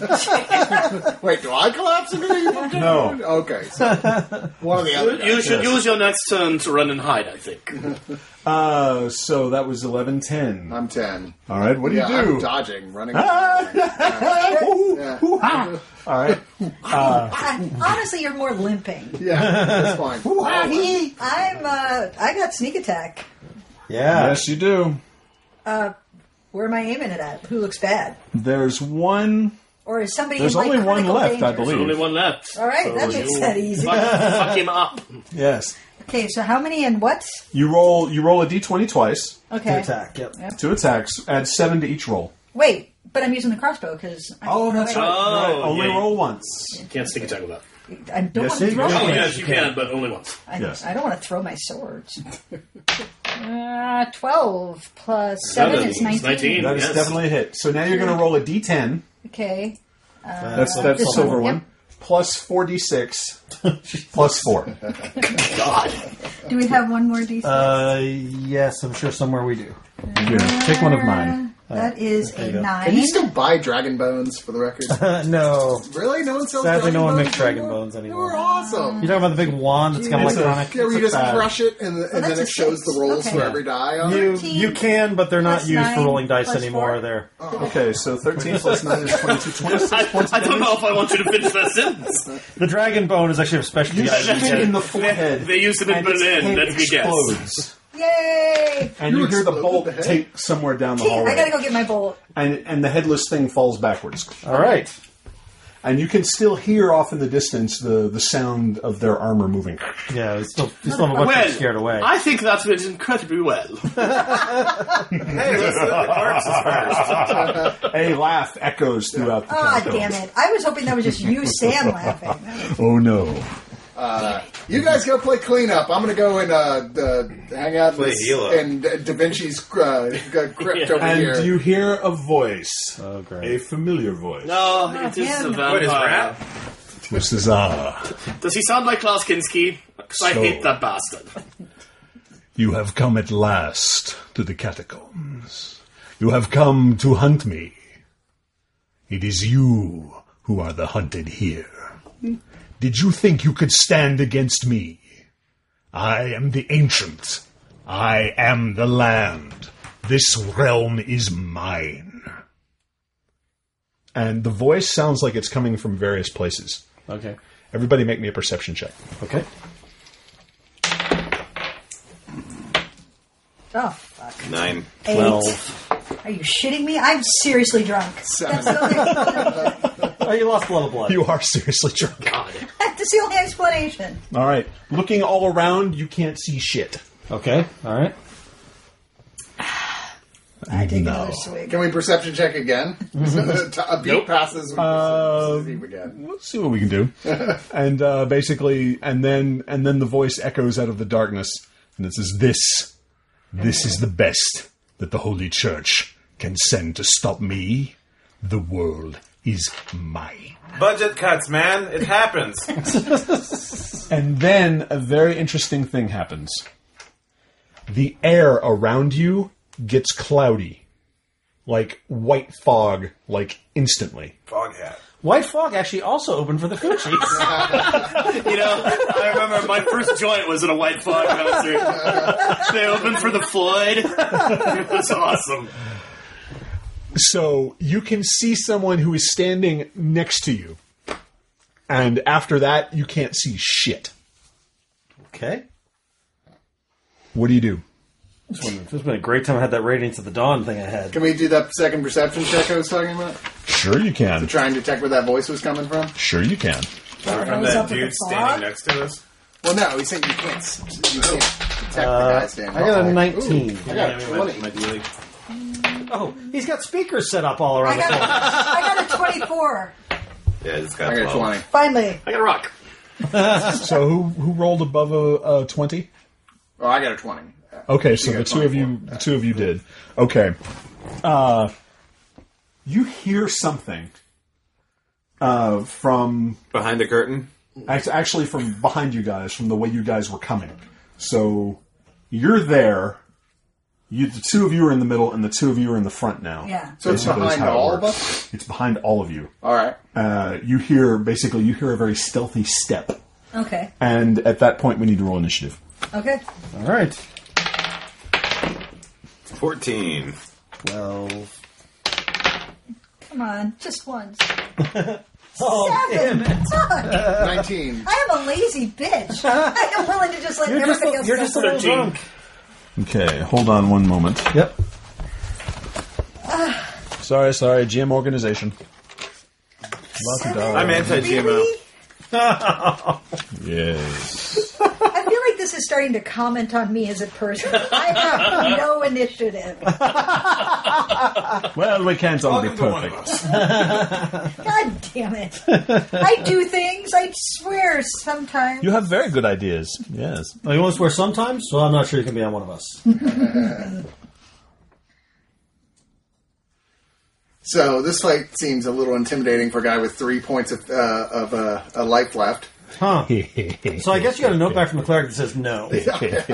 wait, do I collapse into the No. Okay, so one of the other guys. You should use your next turn to run and hide, I think. Uh, so that was eleven ten. I'm ten. All right, what do Yeah, you I'm do? dodging, running. Ooh, Yeah. ooh, ah. All right. I- honestly, you're more limping. Yeah, that's fine. I'm. Uh, I got sneak attack. Yeah. Yes, you do. Where am I aiming it at? Who looks bad? There's one. Or is somebody? There's in, like, only one critical left, I danger? believe. There's only one left. All right, So that makes you that easy. Fuck, fuck him up. Yes. Okay, so how many and what? You roll. You roll a d twenty twice. Okay. Attack. Yep. Two attacks. Add seven to each roll. Wait, but I'm using the crossbow because. Oh, that's right. Oh, Right, Only yeah. roll once. You can't stick attack with that. I don't Yes, want to you throw. can. Oh, my- yes, you can, but only once. I, Yes. I don't want to throw my swords. uh, Twelve plus seven, Seven is is nineteen. nineteen. That is Yes. definitely a hit. So now you're going to roll a d ten. Okay. That's that's this silver one, one. yep. Plus four d six. Plus four. Do we have one more D C? Uh, yes, I'm sure somewhere we do. Here, take one of mine. That is there a you go. nine. Can you still buy dragon bones for the record? no. Really? No one sells Sadly, dragon no one bones makes dragon anymore? bones They anymore. were awesome. You talking about the big wand that's kind of It's a- electronic? Yeah, where you It's just bad. crush it and, and then that's a it shows six. the rolls Okay. for every die on it. You thirteen you can, but they're not plus used for nine rolling dice plus anymore. four. They're Okay, so thirteen plus nine is twenty-two. twenty-six I, points I of don't know damage. if I want you to finish that sentence. the dragon bone is actually a specialty. You item. shoot it in the forehead. They used it in and its Berlin, head let me guess. explodes. Yay! And you, You hear the exploded bolt the head? take somewhere down the I hallway. gotta go get my bolt. and, and the headless thing falls backwards. All right. And you can still hear off in the distance the, the sound of their armor moving. Yeah, we still, we still have a bunch Well, of scared away. I think that went incredibly well. Hey, let's let the corpses first. A laugh echoes throughout the Ah, catacombs. damn it! I was hoping that was just you, Sam, laughing. Oh no. You guys go play cleanup. I'm going to go and uh, uh, hang out Play in, this- heal up. in Da Vinci's uh, g- crypt over And here. you hear a voice. Oh, great. A familiar voice. No, it is him. a vampire. What is rap? This is ah. Does he sound like Klaus Kinski? Because I So- hate that bastard. You have come at last to the catacombs. You have come to hunt me. It is you who are the hunted here. Did you think you could stand against me? I am the Ancient. I am the land. This realm is mine. And the voice sounds like it's coming from various places. Okay. Everybody make me a perception check. Okay. Oh, fuck. Nine. Eight. Twelve. Are you shitting me? I'm seriously drunk. Seven. That's the only, Oh, you lost a little blood. You are seriously drunk. that's the only explanation. All right. Looking all around, you can't see shit. Okay. All right. I take No. another swig. Can we perception check again? A beat Nope. passes. We Uh, perception again. Let's see what we can do. and uh, basically, and then and then the voice echoes out of the darkness, and it says, "This, this is the best that the Holy Church can send to stop me. The world is mine." Budget cuts, man. It happens. And then a very interesting thing happens. The air around you gets cloudy, like white fog, like instantly. Fog hat. White Fog actually also opened for the Coochies. You know, I remember my first joint was at a White Fog concert. They opened for the Floyd. It was awesome. So you can see someone who is standing next to you. And after that, you can't see shit. Okay. What do you do? This one- this has been a great time I had that Radiance of the Dawn thing I had. Can we do that second perception check I was talking about? Sure you can. To try and detect where that voice was coming from? Sure you can. From Rose that up with dude the standing fog? next to us. Well, no, he said you can't, s- you can't detect the Uh, guy standing. I got a Uh-oh. nineteen. Ooh, I got a twenty. My D-League. Oh, he's got speakers set up all I around the got, place. a, I got a twenty-four. Yeah, it's got I got a twelve. twenty. Finally. I got a rock. So who who rolled above a, a twenty? Oh, I got a twenty. Okay, so You the got two of you twenty-four. the two of you did. Okay. Uh you hear something uh from Behind the curtain. act- actually from behind you guys, from the way you guys were coming. So you're there. You, the two of you are in the middle, and the two of you are in the front now. Yeah. So it's Basically is behind how it all of works. us? It's behind all of you. All right. Uh, you hear basically you hear a very stealthy step, Okay. and at that point we need to roll initiative. Okay. All right. Fourteen. Twelve. Come on. Just once. Oh, Seven. damn it. Fuck. nineteen. I am a lazy bitch. I am willing to just let You're just, everybody a, else you're go just a little first. drunk. Okay, hold on one moment. Yep. Sorry, sorry, G M organization. About to die. I'm anti-G M O. Really? Yes. I feel like this is starting to comment on me as a person. I have no initiative. Well, we can't all be Welcome to one of perfect. us. God damn it. I do things, I swear, sometimes. You have very good ideas. Yes. Oh, you want to swear sometimes? Well, I'm not sure you can be on one of us. So this fight seems a little intimidating for a guy with three points of, uh, of uh, a life left. Huh. So I guess you got a note back from the cleric that says no. He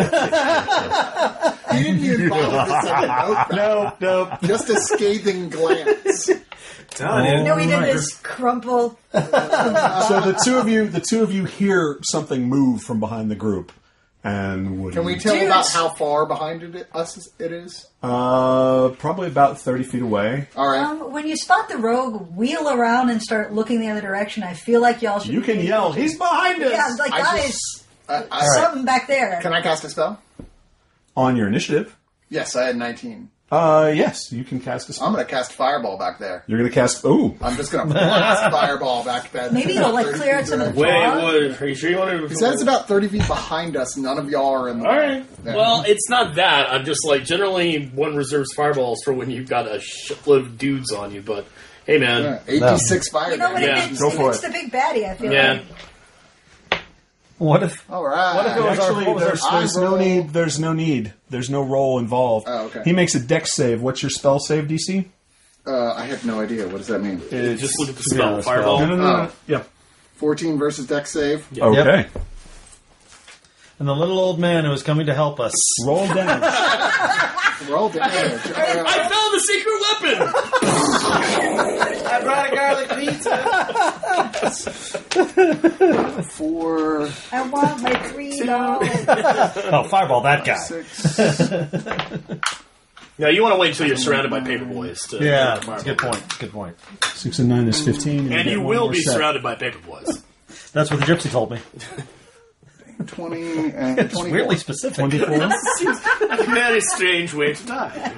didn't even bother to send a note back. No, no. Just a scathing glance. Telling you. No, he did Right. this crumple. So the two of you, the two of you hear something move from behind the group, and what do Can we you- tell Dudes. about how far behind it, us it is? Uh, probably about thirty feet away. All right. Um, when you spot the rogue, wheel around and start looking the other direction. I feel like y'all should You be can paying yell, attention. "He's behind us!" Yeah, like, I guys, just- I, I, something back there. Can I cast a spell? On your initiative. Yes, I had nineteen. Uh, yes, you can cast a spell. I'm going to cast Fireball back there. You're going to cast. Ooh, I'm just going to blast Fireball back there. Maybe it'll, like, clear out some of the Wait, fog. what, are you sure you want to? He said it's about thirty feet behind us. None of y'all are in the All right. Yeah. Well, it's not that. I'm just like generally one reserves fireballs for when you've got a shitload of dudes on you. But hey, man, Yeah, eighty-six fire You know what? damage. Yeah, If it's, go if for it's it. the big baddie, I feel Yeah. like. What if? All right. What if it was our- actually, what was our there's, I there's no roll- need. There's no need. There's no roll involved. Oh, okay. He makes a dex save. What's your spell save D C? Uh, I have no idea. What does that mean? It's, just look at the Should be on spell. the spell. Fireball. No, no, no, no. Oh. Yeah. fourteen versus dex save. Okay. And the little old man who is coming to help us. Roll damage. Roll damage. Uh, I found the secret weapon. I brought a garlic pizza. Four, I want my three dollars. Oh, fireball that guy. six. Yeah, you want to wait until you're surrounded by paper boys. To Yeah, to that's a good point. Good point. Six and nine is fifteen. And get you one will more be set. surrounded by paper boys. That's what the gypsy told me. twenty and It's twenty. weirdly specific. twenty-four. A very strange way to die.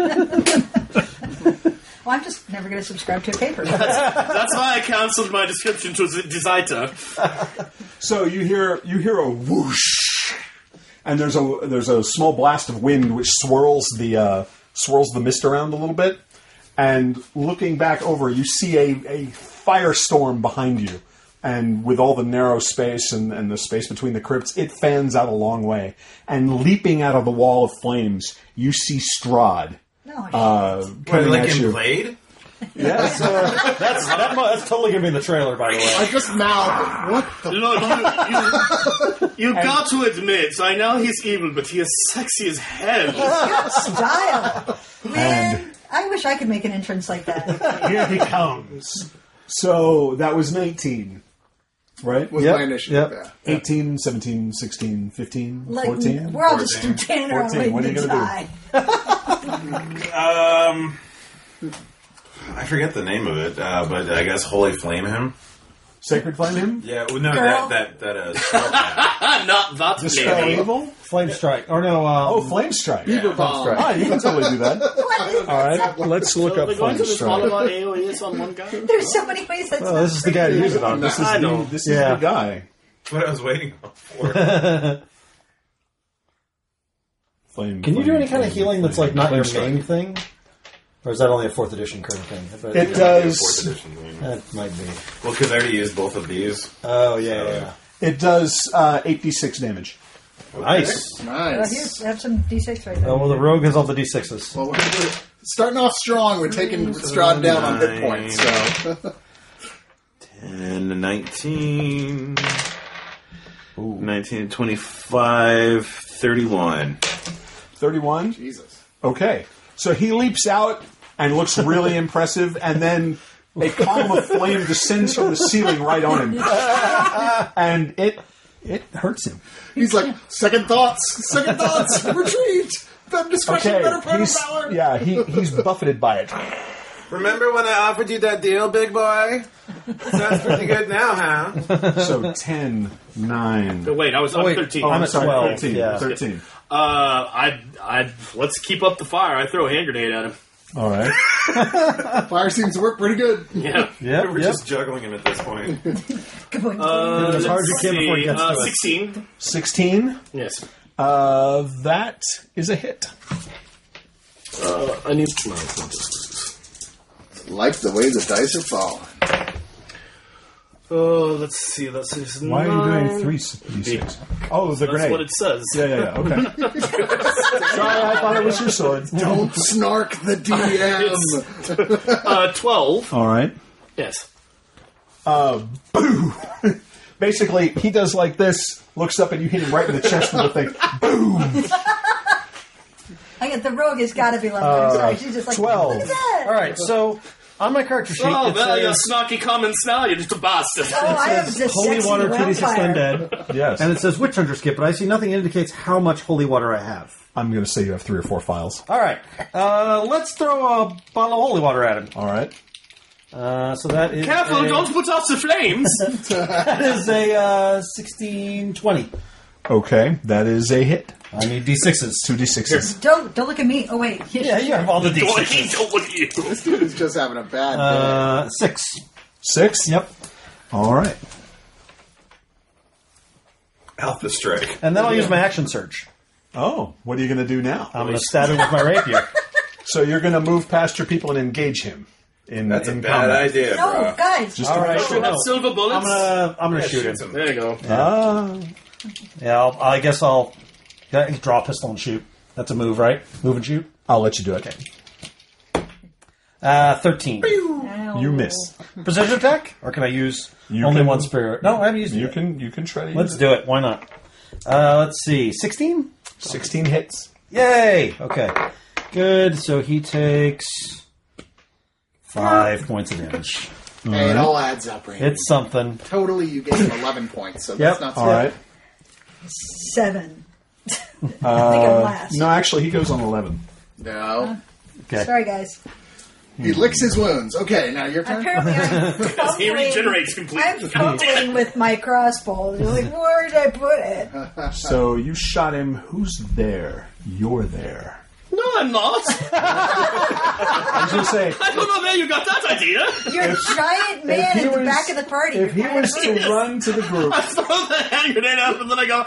Well, I'm just never going to subscribe to a paper. That's why I cancelled my description to the Designer. So you hear you hear a whoosh, and there's a there's a small blast of wind which swirls the uh, swirls the mist around a little bit. And looking back over, you see a, a firestorm behind you. And with all the narrow space and, and the space between the crypts, it fans out a long way. And leaping out of the wall of flames, you see Strahd. No, Uh, What, coming like at in you. Blade? Yes. Uh, That's that, mu- that's totally gonna be in the trailer, by the way. I just mouthed. What the? Look, you, you, you got to admit, I know he's evil, but he is sexy as hell. style. Man, I wish I could make an entrance like that. here he comes. So that was nineteen, right? Was Yep, my initiative? yep. Yeah. eighteen, seventeen, sixteen, fifteen, Like, fourteen? we're all just fourteen. standing around fourteen. waiting What are to you gonna die. Um, I forget the name of it, uh, but I guess Holy Flame him. Sacred Flame him? Yeah, well, no, Girl. that that that uh, spell pack. Not that Dispel lady. evil? Flame strike. Or no, um, Oh, Flame Strike. Beaver bomb. Ah, you can totally do that. What is All right, let's look So up they're going Flame to this all Strike. about A O Es on one guy? There's so many ways that's oh, not this is the guy to use it on. This is, I know. the, this is Yeah. the guy. That's what I was waiting for. Flame. Can you do flame, any kind of flame, healing that's like flame. not Flame your Strike. main thing? Or is that only a fourth edition current thing? But It does. Fourth edition thing. That might be. Well, because I already used both of these. Oh, yeah, yeah, It does uh, eight d six damage. yeah. Nice. Uh, Nice. here's, have some D six right there. Oh, well, the rogue has all the d sixes. Well, we're gonna do it. Starting off strong, we're taking Strahd down on hit points. So ten, nineteen, nineteen, twenty-five, thirty-one. thirty-one? Jesus. Okay. So he leaps out and looks really impressive, and then a column of flame descends from the ceiling right on him. And it it hurts him. He's like, second thoughts, second thoughts, retreat. Better discretion, Okay. better part of He's, valor. yeah, he, he's buffeted by it. Remember when I offered you that deal, big boy? Sounds pretty good now, huh? So ten, nine. No, wait, I was Oh, I'm wait. thirteen. Oh, I'm at sorry, twelve. thirteen. Yeah. thirteen. Uh, I, I, let's keep up the fire. I throw a hand grenade at him. All right. Fire seems to work pretty good. Yeah. Yep, We're yep. just juggling him at this point. Going Uh, as hard as you let's can before it see, gets uh, to it. sixteen. sixteen. Yes. Uh, that is a hit. Uh, I need no, it's not just- Like the way the dice are falling. Oh, let's see. Let's see. Why are you doing three d six? Oh, the That's grenade. what it says. Yeah, yeah, yeah. Okay. Sorry, I thought it was your sword. Don't snark the D M. Uh, twelve. All right. Yes. Boo! Basically, he does like this, looks up, and you hit him right in the chest with the thing. Boom! I get the rogue has got to be lovely. I'm sorry, she's just like twelve. Look at that. All right, so on my character sheet, Oh, it well, you says snarky commons now. You're just a bastard. Oh, I am just holy sexy water, two d six vampire. undead. Yes. And it says witch hunter skip, but I see nothing that indicates how much holy water I have. I'm going to say you have three or four files. All right, uh, let's throw a bottle of holy water at him. All right. Uh, so that is Careful! a, Don't put out the flames. that is a uh, sixteen twenty. Okay, that is a hit. I need d sixes. two d sixes. Don't don't look at me. Oh wait, Yeah, you have all the d Don't, sixes. don't look at you. This dude is just having a bad day. Uh, six. Six? Yep. All right. Alpha strike. And then I'll use my action surge. Oh, what are you going to do now? I'm going to stab him with my rapier. So you're going to move past your people and engage him. In, That's a in bad combat. idea, no, bro. guys. Just All to right. make You sure. have No. silver bullets. I'm gonna I'm gonna Yeah, shoot him. shoots him. There you go. Ah. Yeah, I'll, I guess I'll yeah, draw a pistol and shoot. That's a move, right? Move and shoot. I'll let you do it. Uh, thirteen. Ow. You miss. Precision attack, or can I use You only can- one spirit? No, I haven't used it. You yet. can you can try to Let's use do it. Why not? Uh, let's see. Sixteen. it. sixteen hits. Yay! Okay. Good. So he takes five points of damage. Hey, it all adds up, Randy. It's something. Totally, you gave him eleven points, so that's not so All right. Seven. I think I'm Uh, last. no, actually, he goes on eleven. No. Okay. Sorry, guys. He licks his wounds. Okay, now your turn. Apparently, I'm He fumbling, regenerates completely. I'm fumbling with my crossbow. You're like, where did I put it? So you shot him. Who's there? You're there. No, I'm not. I was going to say, I don't know where you got that idea. You're a giant man he in the was- back of the party. if he You're was kind of- to run to the group, I throw the hand grenade up and then I go,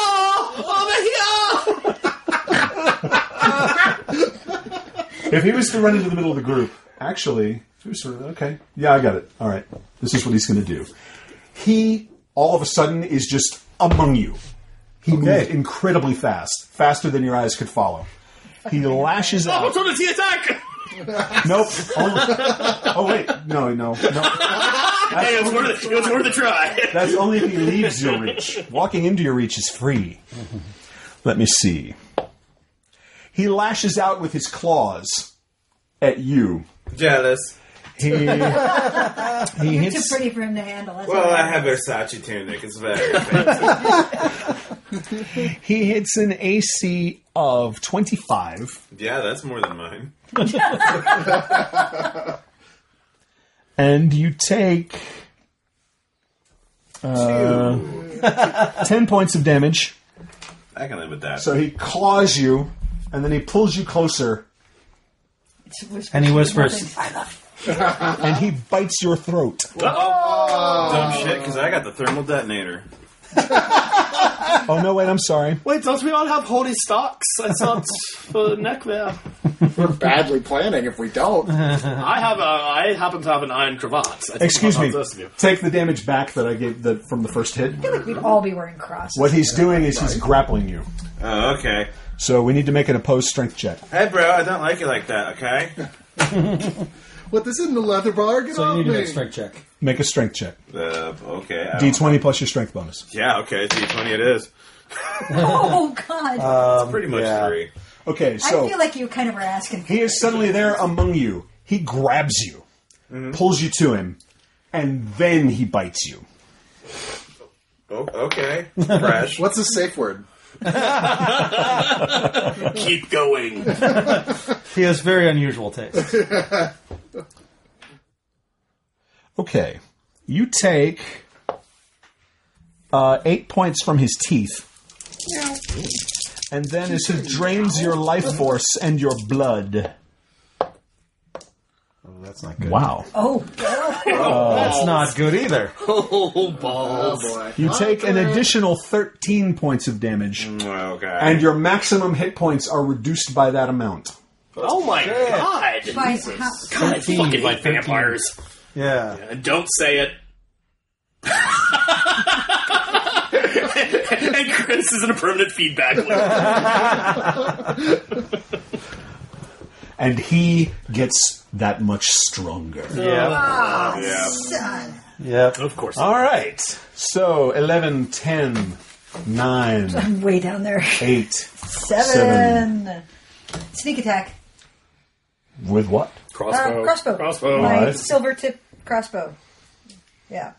hello, over here. if he was to run into the middle of the group, actually, he was sort of, okay, yeah, I got it. All right, this is what he's going to do. He, all of a sudden, is just among you. He Okay. moved incredibly fast, faster than your eyes could follow. He lashes out. Opportunity attack. Nope. Only, oh wait, no, no, no. Hey, it was worth it. It was worth a try. That's only if he leaves your reach. Walking into your reach is free. Let me see. He lashes out with his claws at you. Jealous. He, he You're too hits. pretty for him to handle. That's Well, all I right. have Versace tunic. It's very fancy. He hits an A C of twenty-five, Yeah, that's more than mine. and you take uh, ten points of damage. I can live with that. So he claws you, and then he pulls you closer, And he whispers, and he bites your throat. Dumb shit, because I got the thermal detonator. Oh no! Wait, I'm sorry. Wait, don't we all have holy stocks? I thought for neckwear. We're badly planning if we don't. I have a. I happen to have an iron cravat. I think Excuse I'll me. have those of you. Take the damage back that I gave the, from the first hit. I feel like we'd all be wearing crosses. What he's doing is he's grappling you. Oh, okay. So we need to make an opposed strength check. Hey, bro, I don't like it like that, okay? What, this isn't the leather bar? Get so off you need to me. make a strength check. Make a strength check. Uh, okay. I D don't- twenty plus your strength bonus. Yeah, okay, D twenty it is. Oh, God. Um, Pretty much yeah. three. Okay, I so feel like you kind of were asking. he is suddenly there among you. He grabs you, pulls you to him, and then he bites you. Oh, okay. Fresh. What's the safe word? Keep going. He has very unusual taste. Okay, you take uh, eight points from his teeth. And then as he drains your life force and your blood. Oh, that's not good. Wow. Oh, That's not good either. Oh, balls. Oh, boy. You take an additional thirteen points of damage, Okay. and your maximum hit points are reduced by that amount. Oh my god. by how, God, I thirteen, fucking hate thirteen. vampires. Yeah. And don't say it. And Chris is in a permanent feedback loop. And he gets that much stronger. Yeah. oh, Yeah. son. Yep. Of course. All right. So eleven, ten, nine, I'm way down there. eight. Seven. Sneak attack. With what? Crossbow. Uh, crossbow. Crossbow. My Alright. silver tip crossbow. Yeah.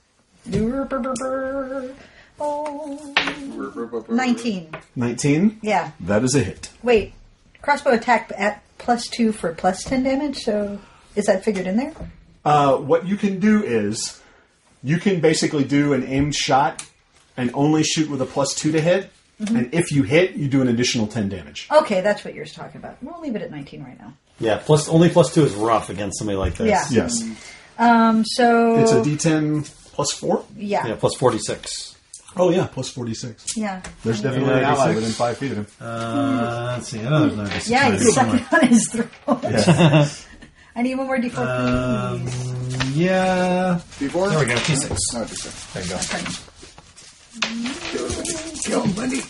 Oh. nineteen. nineteen? Yeah. That is a hit. Wait. Crossbow attack at plus two for plus ten damage, so is that figured in there? Uh, what you can do is you can basically do an aimed shot and only shoot with a plus two to hit. Mm-hmm. And if you hit, you do an additional ten damage. Okay, that's what you're talking about. We'll leave it at nineteen right now. Yeah. Plus, only plus two is rough against somebody like this. Yeah. Yes. Um, so... It's a d ten plus four? Yeah. Yeah. Plus forty-six. Oh, yeah, plus forty-six. Yeah. There's definitely Yeah, an ally D six. within five feet of him. Uh, let's see. I know there's no D six Yeah, he's somewhere. sucking on his throat. I need one more D four, Um, please. yeah. Before? There we go. T six. No, D six. There you go. Kill him, Wendy.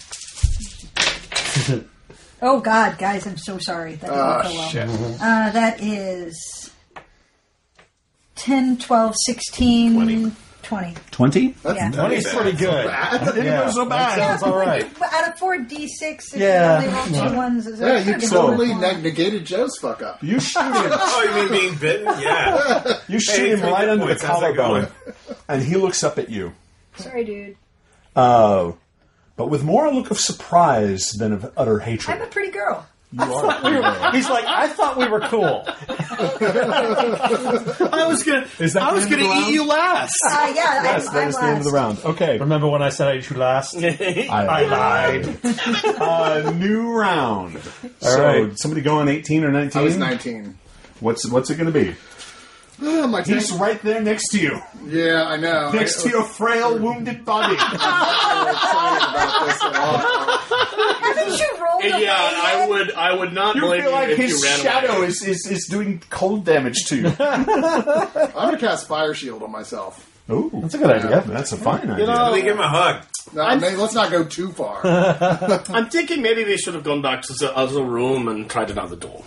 Oh, God, guys, I'm so sorry. That didn't Ah, go well. shit. Uh, that is ten, twelve, sixteen, twenty. twenty. twenty? Yeah. twenty's pretty good. Bad. Didn't Yeah, go so bad. that sounds all right. But out of four d six, if Yeah. you only roll two ones, is Yeah, you that's totally good. neg- negated Joe's fuck up. You shoot him. Oh, you mean being bitten? Yeah. You shoot Hey, him three right good under the points. How's that collarbone, going? and he looks up at you. Sorry, dude. Uh, but with more a look of surprise than of utter hatred. I'm a pretty girl. You are. He's like, I thought we were cool. I was gonna. Is that I was the end of gonna the eat you last. Uh, yeah, Yes, I'm, that I'm is the end of the last. round. Okay. Remember when I said I'd you last? I, I lied. Uh, new round. so, right. somebody go on eighteen or nineteen? I was nineteen. What's what's it going to be? Oh, my He's tank- right there next to you. Yeah, I know. Next to your frail, wounded body. I'm so excited about this at all. Haven't you rolled a Yeah, I yet? would. I would not You blame feel like you if his you ran shadow away. is, is, is doing cold damage to you. I'm gonna cast Fire Shield on myself. Ooh, That's a good idea. that's a fine idea. know- Let me give him a hug. No, I mean, let's not go too far. I'm thinking maybe we should have gone back to the other room and tried another door.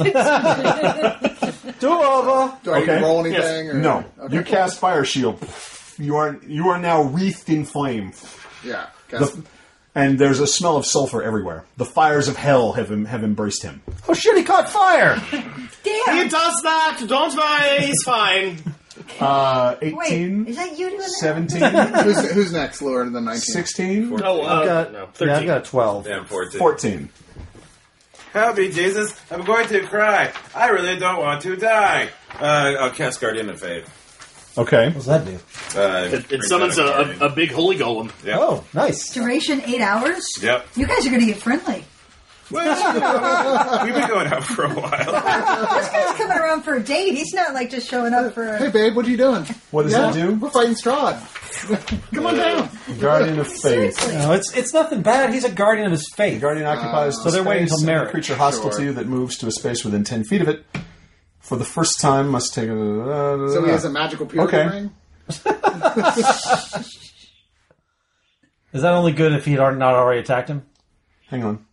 Do over. Do I need Okay. to roll anything? Or? No, Okay. you cast Fire Shield. You are you are now wreathed in flame. Yeah. Cast. The, and there's a smell of sulfur everywhere. The fires of hell have em- have embraced him. Oh shit, he caught fire! He Damn. does that. Don't worry. He's fine. Uh, Wait, eighteen, is that you doing that? seventeen, who's, who's next, lower than nineteen? sixteen, Oh, uh, I've got, no, yeah, thirteen. I've got twelve. Damn, fourteen. fourteen. Help me, Jesus. I'm going to cry. I really don't want to die. Uh, I'll cast Guardian of Faith. Okay. What does that do? Uh, It, it brings summons a, out Guardian. a, a big holy golem. Yep. Oh, nice. Duration eight hours? Yep. You guys are going to get friendly. Well, we've been going out for a while. This guy's coming around for a date. He's not like just showing up for Hey, a... babe, what are you doing? What does yeah, that do? We're fighting Strahd. Come on down. Guardian of Faith. Seriously. No, it's it's nothing bad. He's a guardian of his faith. Guardian occupies so they're the waiting space, till and marriage. a creature hostile Sure. to you that moves to a space within ten feet of it. For the first time, must take a. Uh, So he has a magical purity Okay. ring? Is that only good if he had not already attacked him? Hang on.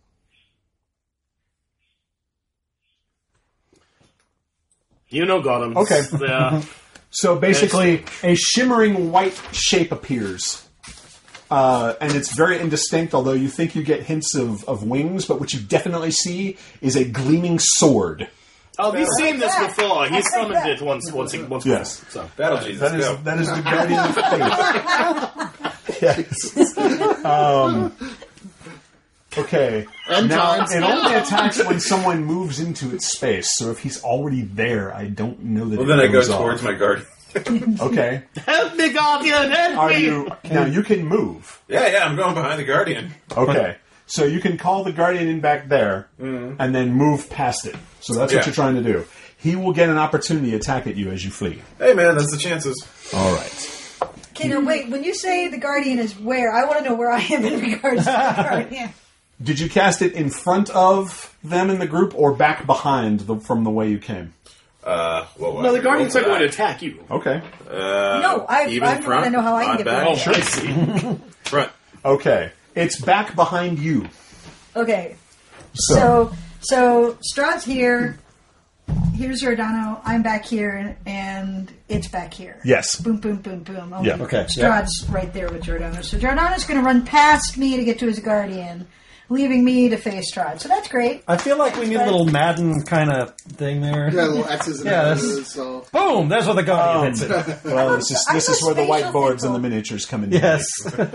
You know Golems. Okay. Yeah. So basically, a shimmering white shape appears. Uh, and it's very indistinct, although you think you get hints of, of wings, but what you definitely see is a gleaming sword. Oh, we've seen this that. before. He's I like summoned that. it once, once, once Yes. before. So. Battle Jesus, That is go. that is the Guardian of Faith. Yes. Um, okay. And Now, times. it only attacks when someone moves into its space, so if he's already there, I don't know that Well, it then I go goes off. towards my Guardian. Okay. Help me, Guardian! Help Are me! you... Now, you can move. Yeah, yeah, I'm going behind the Guardian. Okay. So you can call the Guardian in back there, and then move past it. So that's what Yeah. you're trying to do. He will get an opportunity to attack at you as you flee. Hey, man, that's the chances. All right. Okay, no, wait. When you say the Guardian is where, I want to know where I am in regards to the Guardian. Did you cast it in front of them in the group or back behind the, from the way you came? Uh, well, No, the Guardian's not going to attack you. Okay. Uh, No, I- even I front, wanna know how I can on get back. Oh, I see. Front. Okay. It's back behind you. Okay, So, so so Strahd's here. Here's Giordano. I'm back here, and it's back here. yes. Boom, boom, boom, boom. Only Yeah. Okay, Strahd's right there with Giordano. So Giordano's going to run past me to get to his Guardian, leaving me to face Strahd. So that's great. I feel like we need a little Madden kind of thing there. Yeah, little X's and Yeah, O's. So. Boom! There's where the guardian hits it. Well, this is, I'm this a is where the spatial whiteboards and people. the miniatures come in. Yes.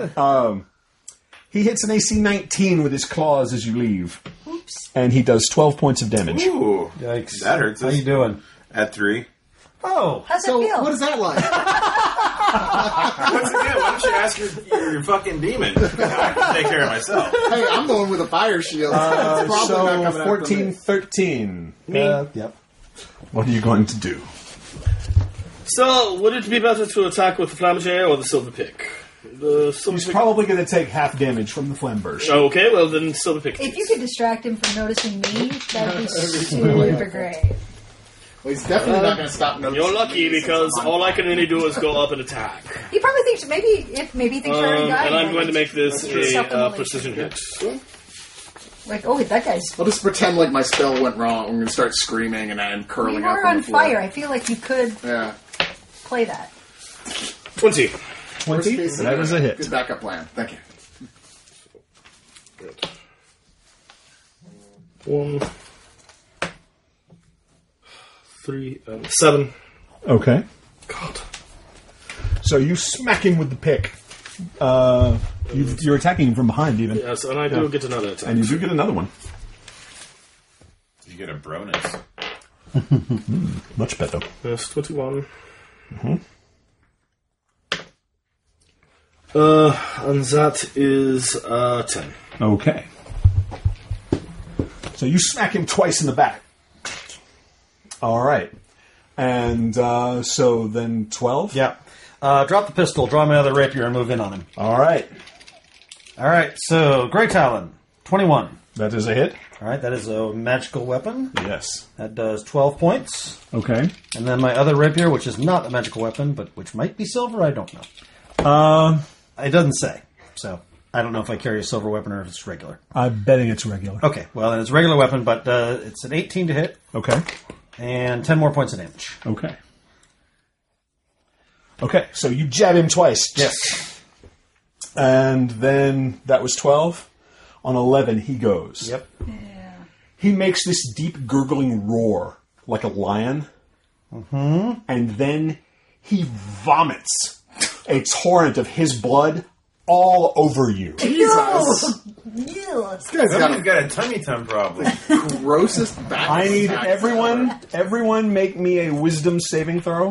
He hits an A C nineteen with his claws as you leave, Oops. and he does twelve points of damage. Ooh. Yikes. That hurts How us. you doing? At three. Oh, How's So, it feel? what is that like? Once again, why don't you ask your, your, your fucking demon? I can take care of myself. Hey, I'm the one with a fire shield. Uh, it's probably not so coming after fourteen, me. thirteen. uh, yep. What are you going to do? So, would it be better to attack with the Flamingere or the Silver Pick? The Silver He's Pick. probably going to take half damage from the flamberge. Okay, well then Silver Pick. If you could distract him from noticing me, that'd be super great. Well, he's definitely not going to stop noticing. You're lucky me, because since I'm all I fine. can really do is go up and attack. He probably thinks maybe if maybe he thinks Um, I already died. and I'm going to make this That's true. a uh, Supplementally. precision hit. Like, oh, that guy's. I'll just pretend like my spell went wrong. I'm going to start screaming and I'm curling You up are on on the floor. fire. I feel like you could Yeah. play that. Twenty. Twenty. Worst case That is a scenario. hit. Good backup plan. Thank you. Good. One, three, and seven. Okay. God. So you smack him with the pick. Uh, you, you're attacking him from behind, even, Yes, and I do Yeah. get another attack. and you do get another one. You get a bonus. Much better. Yes, twenty-one. Uh, and that is uh, ten. Okay. So you smack him twice in the back. All right. And uh, so then twelve? Yeah. Uh, drop the pistol, draw my other rapier, and move in on him. All right. All right, so Grey Talon, twenty-one. That is a hit. All right, that is a magical weapon. Yes. That does twelve points. Okay. And then my other rapier, which is not a magical weapon, but which might be silver, I don't know. Uh, It doesn't say. So I don't know if I carry a silver weapon or if it's regular. I'm betting it's regular. Okay, well, then it's a regular weapon, but uh, it's an eighteen to hit Okay. and ten more points of damage. Okay. Okay, so you jab him twice. Yes. And then that was twelve. On eleven, he goes. Yep. He makes this deep gurgling roar like a lion. Mm-hmm. And then he vomits a torrent of his blood all over you. Jesus. Yes. This guy's got Somebody's got a tummy tum problem. the grossest back. I need attacks everyone, ever. everyone make me a wisdom saving throw.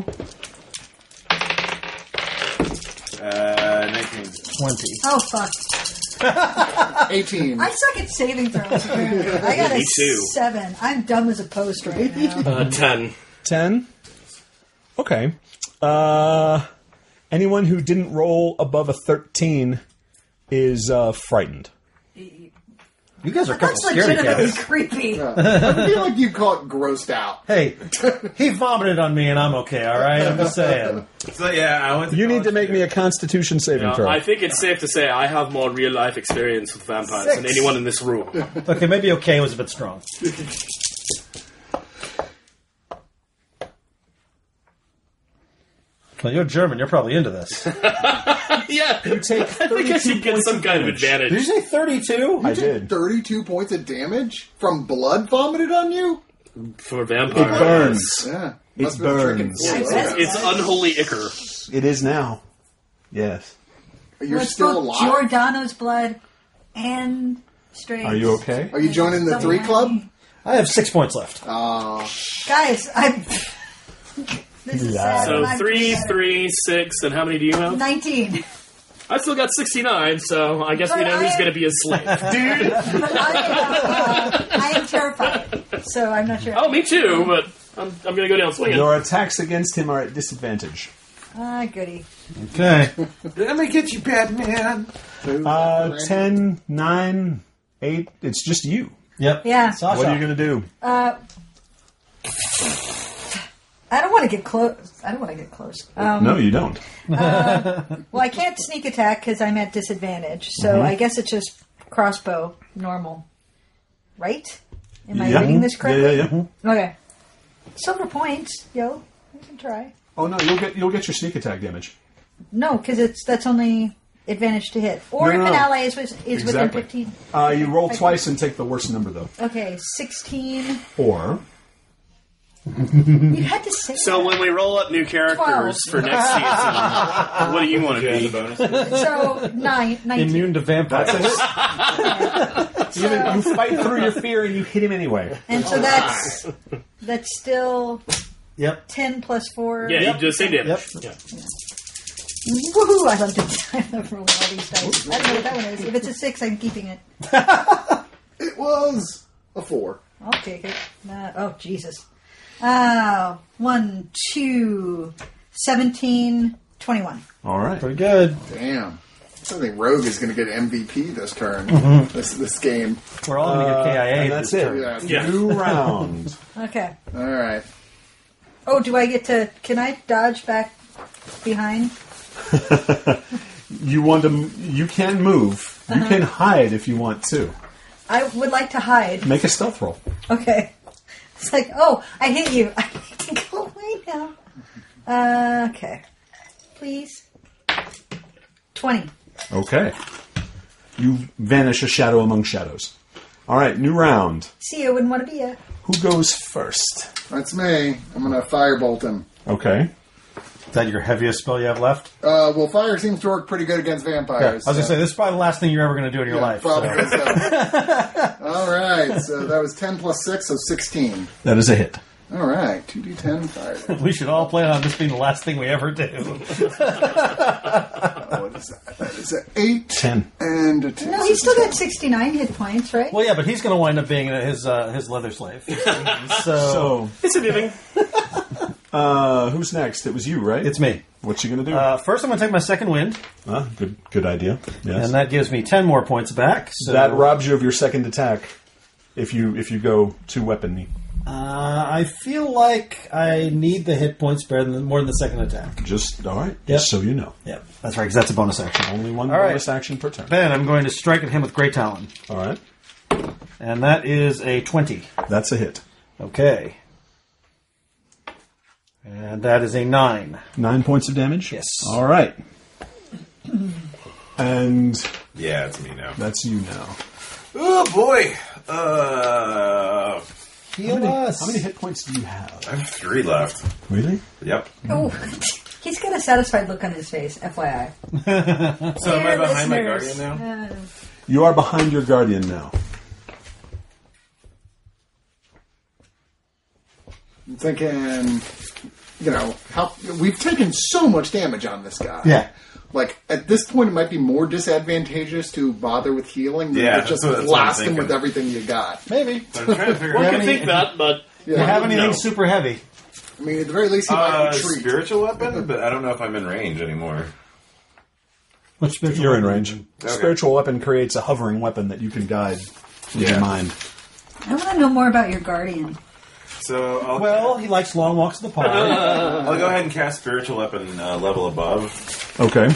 Uh, nineteen. twenty. Oh, fuck. eighteen. I suck at saving throws, apparently. I got a Me too. seven. I'm dumb as a post right now. Uh, ten. ten. Okay. Uh, anyone who didn't roll above a thirteen is uh, frightened. You guys are a couple That's scaredy legitimately cats. creepy. I feel like you call it grossed out. Hey, he vomited on me and I'm okay, alright? I'm just saying. So yeah, I went. To You need to college make me a Constitution saving Yeah, throw. I think it's safe to say I have more real life experience with vampires than Six. anyone in this room. Okay, maybe okay was a bit strong. Well, you're German. You're probably into this. Yeah, You take I think I should get points some of kind of damage. advantage. Did you say thirty-two? I did. thirty-two points of damage from blood vomited on you? For It vampires. burns. Yeah. It Must have been drinking burns. full of It's- that. It's unholy ichor. It is now. Yes. You're It's still both alive? Giordano's blood and Strange. Are you okay? Are you joining the Double three club? whammy. I have six points left. Uh, Guys, I'm. This is sad. So I'm three, pathetic. three, six, and how many do you have? nineteen. I still got sixty-nine, so I guess we But know I who's am- going to be a slave. But I am, uh, I am terrified, so I'm not sure. Oh, me too, but I'm, I'm going to go down swinging. Your attacks against him are at disadvantage. Ah, goody. Okay. Let me get you, Batman. Uh, ten, nine, eight. It's just you. Yep. Yeah. Sasha. What are you going to do? Uh, I don't want to get close. I don't want to get close. Um, No, you don't. Well, I can't sneak attack because I'm at disadvantage. So Mm-hmm. I guess it's just crossbow, normal. Right? Am I Yeah. reading this correctly? Yeah, yeah, yeah. Okay. Silver points, yo. I can try. Oh no, you'll get you'll get your sneak attack damage. No, because it's that's only advantage to hit, or No, no, if an no. ally is, is within Exactly. fifteen. Uh, you roll I can- twice and take the worst number though. Okay, sixteen. Or You had to say So that. when we roll up new characters Twelve. for next season, what do you want to Yeah, be? the bonus. So nine, nineteen. Immune to vampires. you, you fight through your fear and you hit him anyway. And so that's that's still Yep. ten plus four. Yeah, you do the same damage. Yep. Yeah. Woohoo! I love to. I love rolling all these dice. I don't know what that one is. If it's a six, I'm keeping it. it was a four. I'll take it. Uh, oh Jesus! Uh, one, two, seventeen, twenty-one. All right. Pretty good. Damn. I think Rogue is going to get M V P this turn. This this game. We're all going to get K I A. and that's this it. turn. Yeah. Yeah. New round. Okay. All right. Oh, do I get to? Can I dodge back behind? You want to? You can move. You can hide if you want to. I would like to hide. Make a stealth roll. Okay. It's like, oh, I hit you. I can go away now. Uh, okay. Please. twenty. Okay. You vanish a shadow among shadows. All right, new round. See, I wouldn't want to be you. Who goes first? That's me. I'm going to firebolt him. Okay. Is that your heaviest spell you have left? Uh, well, fire seems to work pretty good against Yeah. I vampires. was going to so- say, this is probably the last thing you're ever going to do in your Yeah, life. probably so. so. All right, so that was ten plus six, so sixteen. That is a hit. All right, two d ten fire. We should all plan on this being the last thing we ever do. Oh, what is that? That is an eight Ten. and a two. No, he's still got sixty-nine hit points, right? Well, yeah, but he's going to wind up being his uh, his leather slave. so, So, It's a living. uh, who's next? It was you, right? it's me. What you going to do? Uh, first, I'm going to take my second wind, Ah, good, good idea. Yes. and that gives me ten more points back. So that robs you of your second attack if you if you go two weapony. Uh, I feel like I need the hit points better than more than the second attack. Just all right. Yep. Just so you know, Yep, that's right, because that's a bonus action. only one All right. bonus action per turn. Then I'm going to strike at him with Great Talon, All right, and that is a twenty. that's a hit. Okay. And that is a nine. Nine points of damage. Yes. All right. And Yeah, it's me now. that's you now. Oh boy. Uh, Heal us. How many hit points do you have? I have three left. Really? Yep. Oh, he's got a satisfied look on his face, F Y I. So am I Dear behind my listeners, guardian now? uh, You are behind your guardian now. I'm thinking, you know, how we've taken so much damage on this guy. Yeah. Like, at this point, it might be more disadvantageous to bother with healing than Yeah, to just that's what- that's what I'm blast him thinking. with everything you got. Maybe. So I'm trying to figure One out. can any- think that, but Do you have anything No. super heavy? I mean, at the very least, he might Uh, retreat. spiritual weapon, but I don't know if I'm in range anymore. What's spiritual? You're in range. Okay. Spiritual weapon creates a hovering weapon that you can guide with Yeah. your mind. I want to know more about your guardian. So I'll, Well, he likes long walks to the pond. I'll go ahead and cast spiritual weapon uh, level above, Okay.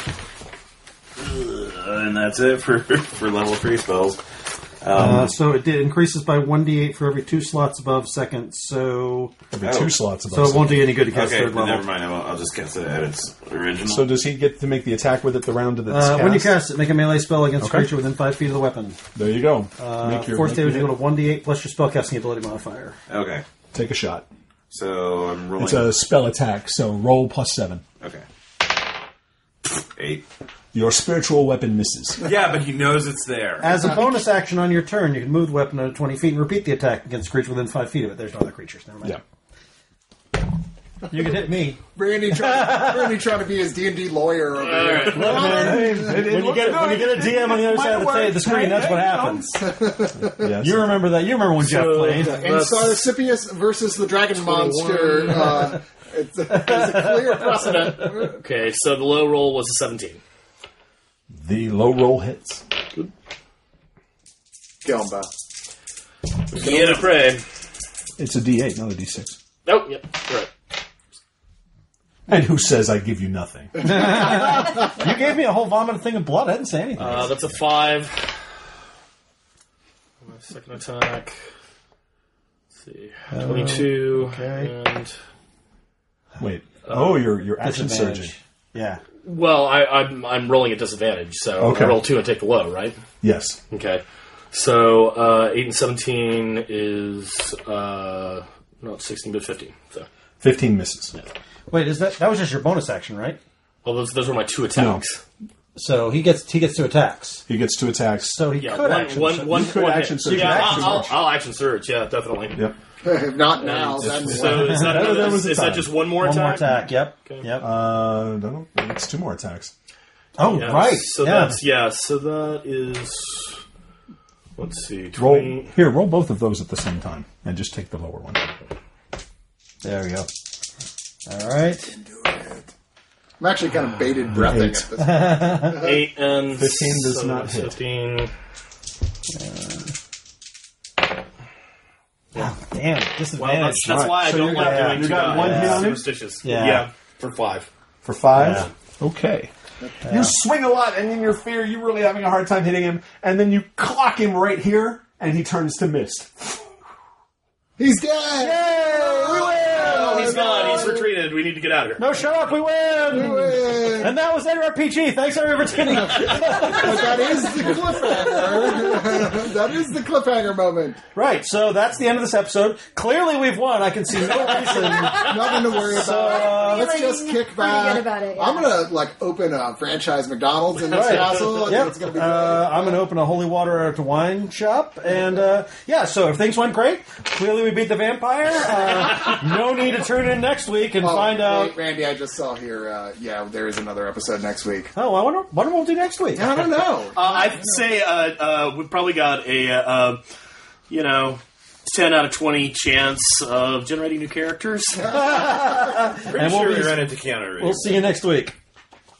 uh, and that's it for for level three spells. uh, so it did, increases by one d eight for every two slots above second. So Every Oh. two slots above. so it won't do you any good to cast Okay, third then level. never mind. I'll, I'll just cast it at its original. So does he get to make the attack with it the round that it's Uh, cast? when you cast it, make a melee spell against Okay. a creature within five feet of the weapon. There you go. Uh, make your, force make damage your- equal to one d eight plus your spellcasting ability modifier. Okay, Take a shot. so I'm rolling. It's a spell attack, so roll plus seven. Okay, eight. Your spiritual weapon misses. Yeah, but he knows it's there. As a bonus action on your turn, you can move the weapon at twenty feet and repeat the attack against a creature within five feet of it. There's no other creatures. Never mind. Yeah. You can hit me. Randy trying, Randy trying to be his D and D lawyer over here. When you get when you get a D M on the other side of the, ta- the screen, that's what happens. Yes. You remember that? You remember when Jeff So- played? And Sarcipius versus the Dragon Monster. Uh, it's, a, it's a clear precedent. okay, so the low roll was a seventeen. The low roll hits. Gilba. Get a prey. It's a D eight, not a D six. Oh, yep, you're right. And who says I give you nothing? You gave me a whole vomited thing of blood. I didn't say anything. Uh, that's a five. My second attack. Let's see. twenty-two. okay. And, Wait. Oh, you're you're action Disadvantage. surging. Yeah. well, I, I'm, I'm rolling at disadvantage, so Okay. I roll two and take the low, right? Yes. Okay. So, uh, eight and seventeen is, uh, not sixteen, but fifteen. So, Fifteen misses. Wait, is that that was just your bonus action, right? well, those, those were my two attacks. So he gets he gets two attacks. He gets two attacks. So he Yeah, could one, action. one, surge. one, You could one action hit. surge. Yeah, Action I'll, I'll, surge. I'll action surge. Yeah, definitely. Yep. If not now, then So is that, That- that was is the that time. just one more One attack? more attack. Yep. Okay. Yep. Uh, no, no, it's two more attacks. oh, Yeah, right. So yeah. that's yeah. So that is. Let's see. Roll twenty. here. Roll both of those at the same time, and just take the lower one. There we go. All right. I'm actually kind of bated breathing Eight. at this. Eight and Fifteen does so not that's hit. Fifteen. Damn. Well, Disadvantage. that's, that's why I So don't you like got- doing you two got guys. one hit on him? Superstitious. Yeah. for five. For five? Okay. You swing a lot, and in your fear, you're really having a hard time hitting him, and then you clock him right here, and he turns to mist. He's dead! Oh, he's gone. He's retreated. We need to get out of here. No, shut up. We win. We win. And that was N R P G. Thanks everyone for tuning in. But that is the cliffhanger. That is the cliffhanger moment. Right. So that's the end of this episode. Clearly, we've won. I can see no reason. Nothing to worry about. So, uh, Let's Feeling just kick pretty back. good about it, yeah. I'm gonna like open a franchise McDonald's in this Right. castle. I think Yep. it's gonna be Uh, great. I'm going to open a holy water to wine shop. And, uh, yeah, so if things went great, clearly we beat the vampire. Uh, no need to tune in next week and Oh, find out. wait, Randy, I just saw here. Uh, yeah, there is another episode next week. Oh, I wonder, wonder what we'll do next week. I don't know. Uh, I'd say uh, uh, we've probably got a, uh, uh, you know, ten out of twenty chance of generating new characters. Pretty And we'll sure be- we ran into Keanu Reeves. We'll see you next week.